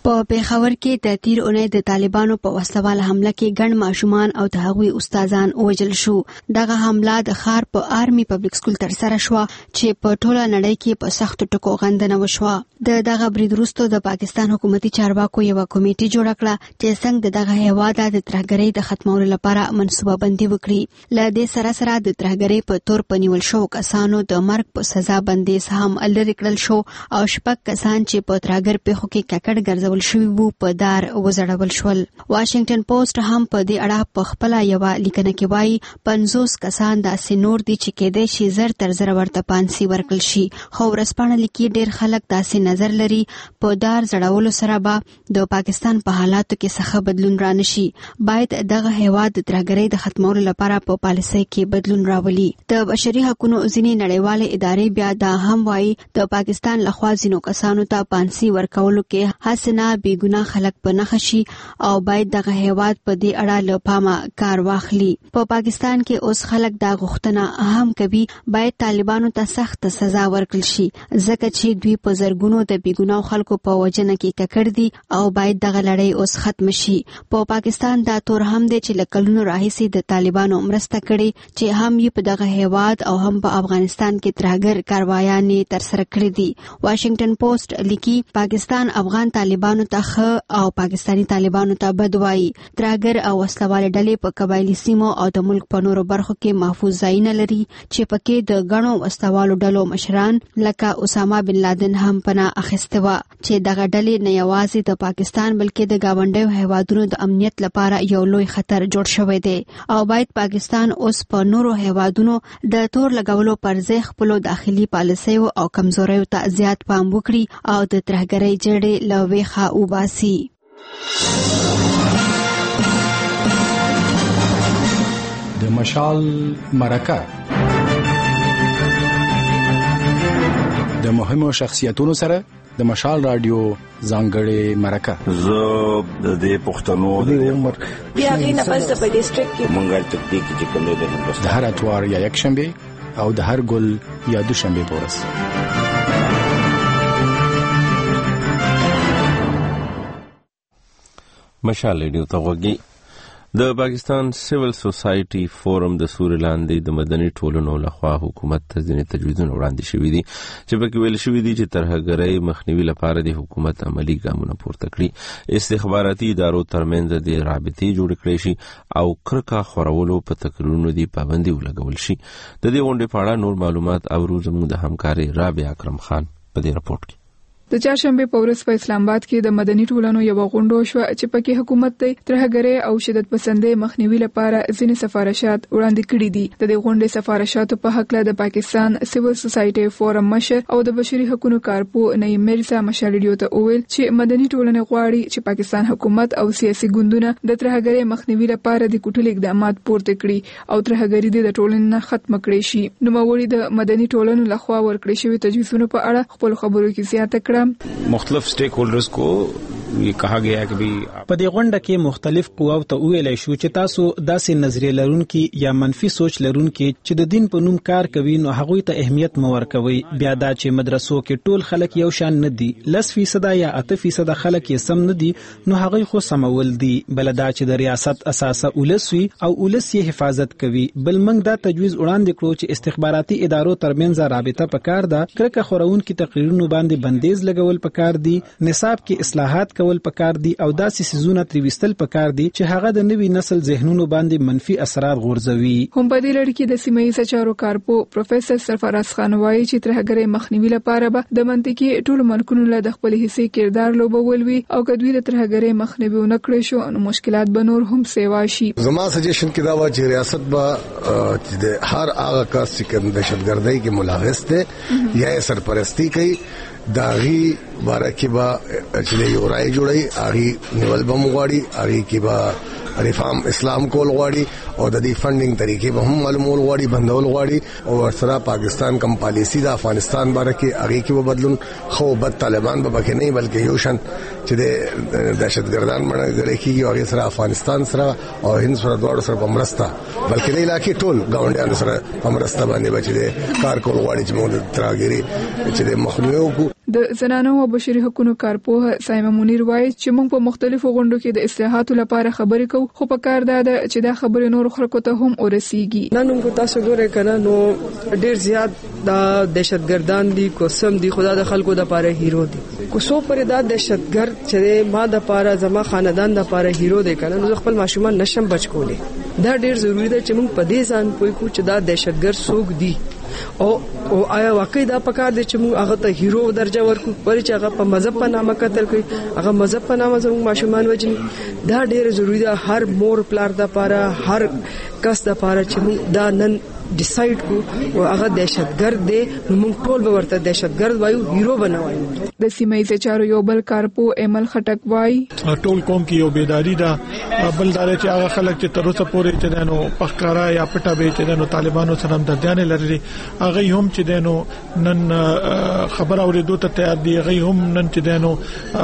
[SPEAKER 3] په پیښور کې د تیر اونۍ د طالبانو په وسلواله حمله کې ګڼ ماشومان او د هغوی استادان وژل شو. دغه حمله د ښار په آرمي پبلک سکول ترسره شوه چې په ټوله نړۍ کې په سختو ټکو غندنه وشوه. دغه برید وروسته د پاکستان حکومتي چارواکو یوه کمیټه جوړه کړه چې څنګه دغه هیواد د ترهګرۍ د ختمولو لپاره منصوبه بندي وکړي. له دې سره د ترهګرۍ په تور په نیول شوو کسانو د مرګ په سزا بندیز هم لرې کړل شو او 6 کسان چې په ترهګر پیښو کې ککړ ګرځول شوي وو په دار وزړول شول. واشنگټن پوسټ هم په دې اړه په خپل یو لیکنه کې وایي 50 کسان داسې نور دي چې کېدای شي زر تر زر ورته پانسي ورکړل شي. خو ورسپانه لیکي ډېر خلک داسې نظر لري په دار زړولو سره به د پاکستان په حالاتو کې څه بدلون را نشي. باید دغه هیواد د ترهګرۍ د ختمولو لپاره په پالیسۍ کې بدلون راولي. د بشري حقوقو ځینې نړیوالې ادارې بیا دا هم وایي د پاکستان لخوا ځینو کسانو ته پانسي ورکولو کې حسنه بې ګناه خلک په نښه شي او باید دغه هیواد په دې اړه له پامه کار واخلي. په پاکستان کې اوس خلک دا غوښتنه هم کوي باید طالبانو ته سخت سزا ورکړل شي ځکه چې دوی په زرګونو د بې ګناه خلکو په وجنه کې ککړ دي او باید دغه لړۍ اوس ختم شي. په پاکستان دا تور هم دی چې له کلونو راهیسې د طالبانو مرسته کړي چې هم یې په دغه هیواد او هم په افغانستان کې ترهګر کاروایانې ترسره کړې دي. واشنگټن پوسټ لیکي پاکستان افغان طالبانو ته او پاکستانی طالبانو ته بد وایي. ترهګر او وسلواله ډلې په قبایلي سیمو او د ملک په نورو برخو کې محفوظ ځایونه لري چې پکې د غنو وسلوالو ډلو مشران لکه اسامه بن لادن هم پناه اخیسته و چې دغه ډلې نه یوازې د پاکستان بلکې د گاونډیو هیوادونو د امنیت لپاره یو لوی خطر جوړ شوی دی او باید پاکستان اوس په نورو هیوادونو د تور لګولو پر ځای خپل داخلي پالیسیو او کمزوریو ته زیات پام وکړي او د ترهګرۍ جړې له ویخه وباسي.
[SPEAKER 6] د مشال مرکه د مهمو شخصیتونو سره د مشال رادیو ځانګړې مرکه
[SPEAKER 8] زه د دې پښتنو د عمر
[SPEAKER 16] بیا غي نه پس په ډیسټریکټ کې
[SPEAKER 8] مونږه تکتیک چې کوم دی
[SPEAKER 6] د هر اتوار یا یک شنبه او د هر ګل یا دوشنبه پورس.
[SPEAKER 1] مشال ریډیو ته وګورئ. د پاکستان سیول سوسایټي فورم د سوري لاندې د مدني ټولنو لخوا حکومت ته ځینې تجویزونه وړاندې شوي دي چې پکې ویل شوي دي چې ترهګرۍ مخنیوي لپاره د حکومت عملی ګامونه پورته کړي، استخباراتي ادارو ترمنځ د رابطې جوړ کړي شي او کرکه خورولو په تقریرونو دی پابندي ولګول شي. د دې غونډې په اړه نور معلومات اورو زموږ د همکاري رابعه اکرم خان په دې راپورټ کې.
[SPEAKER 11] د چهارشنبه په ورځ په اسلام آباد کې د مدني ټولنو یو غونډه شو چې پکې حکومت ته ترهګرۍ او شدت پسندۍ مخنیوي لپاره ځینې سفارشات وړاندې کړي دي. د دې غونډې سفارشاتو په حق له د پاکستان سیول سوسایټي فورم مشر او د بشري حقوقو کارپو نعیم مرزا مشالډیو ته وویل چې مدني ټولنې غواړي چې پاکستان حکومت او سیاسي ګوندونه د ترهګرۍ مخنیوي لپاره د کوټل اقدامات پورته کړي او ترهګرۍ د ټولنې ختم کړي شي. نو موري د مدني ټولنو لخوا ورکړي شوی تجویزونو په اړه خپل خبرو کې زیاته کړه.
[SPEAKER 6] مختلف سٹیک هولډرز کو یہ کہا گیا ہے کہ
[SPEAKER 21] په دې غونډه کې مختلف قواو ته ویلای شو چې تاسو داسې نظریه لرونکي یا منفي سوچ لرونکي چې د دین په نوم کار کوي نو هغوی ته اهمیت مو ورکوي. بیا دا چې مدرسو کې ټول خلک یو شان نه دي، 10% یا 8% خلک یې سم نه دي نو هغوی خو سمول دي. بل دا چې د ریاست اساسه ولسوي او ولس یې حفاظت کوي. بل موږ دا تجویز وړاندې کړو چې استخباراتي ادارو ترمنځ رابطه پکار ده، کرکه خورونکي تقریرونو باندې بندیز لګول پکار دي، نصاب کې اصلاحات کول پکار دي او داسې سيزونه تریوستل پکار دي چې هغه د نوي نسل ذهنونو باندې منفي اثرات غورځوي.
[SPEAKER 11] هم په دې لړ کې د سیمې چارو کارپو پروفیسور سرفراز خان وایي چې ترهګرۍ مخنیوي لپاره به د منطقي ټولو ملکونو له د خپل حصې کردار لوبول وي او کدوې د ترهګرۍ مخنیوي نکړي شو نو مشکلات به نور هم سیوا شي.
[SPEAKER 28] زما سجیشن کې دا و چې ریاست به چې د هر هغه کس چې کوم دهشتګردۍ کې ملغص دی یا سرپرستی کوي داغي بارکه با چې یو رائے جوړي اغي نیول بم غواړي اغي کې با ریفارم اسلام کول غواړي او د دې فندینګ طریقې به هم معلومول غواړي بندول غواړي او ورسره پاکستان کم پالیسی د افغانستان بارکه اغي کې بدلون خو بد طالبان به بکه نه بلکې یو شان چې د دهشتګردان باندې کېږي او سره افغانستان سره او هند سره دوه سره پمرستا بلکې د علاقې ټول گاونډیانو سره پمرستا باندې بچي کار کول غواړي چې موږ ترهګرۍ چې د مخنیوي کو
[SPEAKER 11] د زنانو او بشري حقوقو کارپوه سایمه منیر وایي چې موږ په مختلفو غونډو کې د اصلاحاتو لپاره خبرې کوو، خو په کار ده چې دا خبرې نور خلکو ته هم ورسیږي.
[SPEAKER 4] نن موږ تاسو ګورئ کنه نو ډیر زیات دا دهشتګردان دي، کوسم دي، خدا د خلکو د لپاره هیرو دي. کو سو پر دا دهشتګرد چې ما د لپاره زما خاندان د لپاره هیرو دی کنه، نو خپل ماشومان نشم بچ کولی. دا ډیر ضروری ده چې موږ په دې ځان پوي کو چې دا دهشتګرد څوک دي او آیا واقعي دا پکار دي چې موږ هغه ته هیرو درجه ورکو، ورې چې هغه په مذهب په نامه قتل کوي، هغه مذهب په نامه زموږ ماشومان وجني. دا ډیر ضروری ده هر مور پلار د لپاره، هر کس د لپاره چې موږ دا نن ډیسایډ کو او هغه دهشتګرد دی، نو موږ ټول به ورته دهشتګرد وایو، هیرو بنوایو.
[SPEAKER 11] د سیمایي چارو یو بل کارپو ایمل خټک وایي
[SPEAKER 7] ټول قوم کې یو بیداری ده، بل دا چې هغه خلک چې تر اوسه پورې چې دنو پخکارا یا پټه به چې دنو طالبانو سره همدردیان لري، هغه هم چې دنو نن خبر اورېدو ته تیار دي، هغه هم نن چې دنو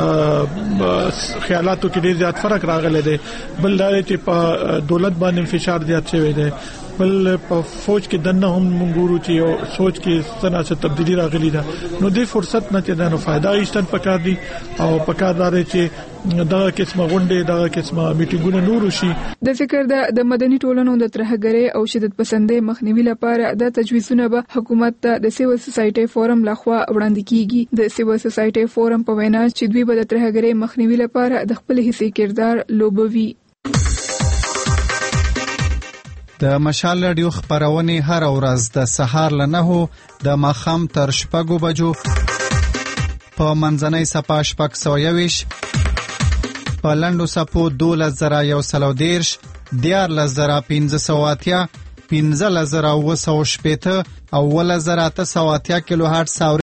[SPEAKER 7] خیالاتو کې ډیر زیات فرق راغلی دی. بل دا چې په دولت باندې فشار زیات شوی دی، بل په فوج کې دنه هم مونږ چې یو سوچ کې څنګه تبدیلی راغلی ده. نو دې فرصت نه چې دنو فائدہ ایستل پکار دي او پکار دار چې دا قسمه غونډې، دا قسمه میټینګونه نور شي.
[SPEAKER 11] د ذکر د مدني ټولنو د ترهګرۍ او شدت پسندۍ مخنیوي لپاره د تجویزونه به حکومت ته د سیول سوسایټي فورم لخوا وړاندې کیږي. د سیول سوسایټي فورم په وینا چې دوی به د ترهګرۍ مخنیوي لپاره د خپل حصے کردار لوبوي.
[SPEAKER 9] د مشال رادیو خبرونه هر ورځ د سهار ل 9 د ماخام تر 6 بجو په منځنۍ صفه 621 په لندو صفو 2110 14580 15000 او 1980 کیلو هرتز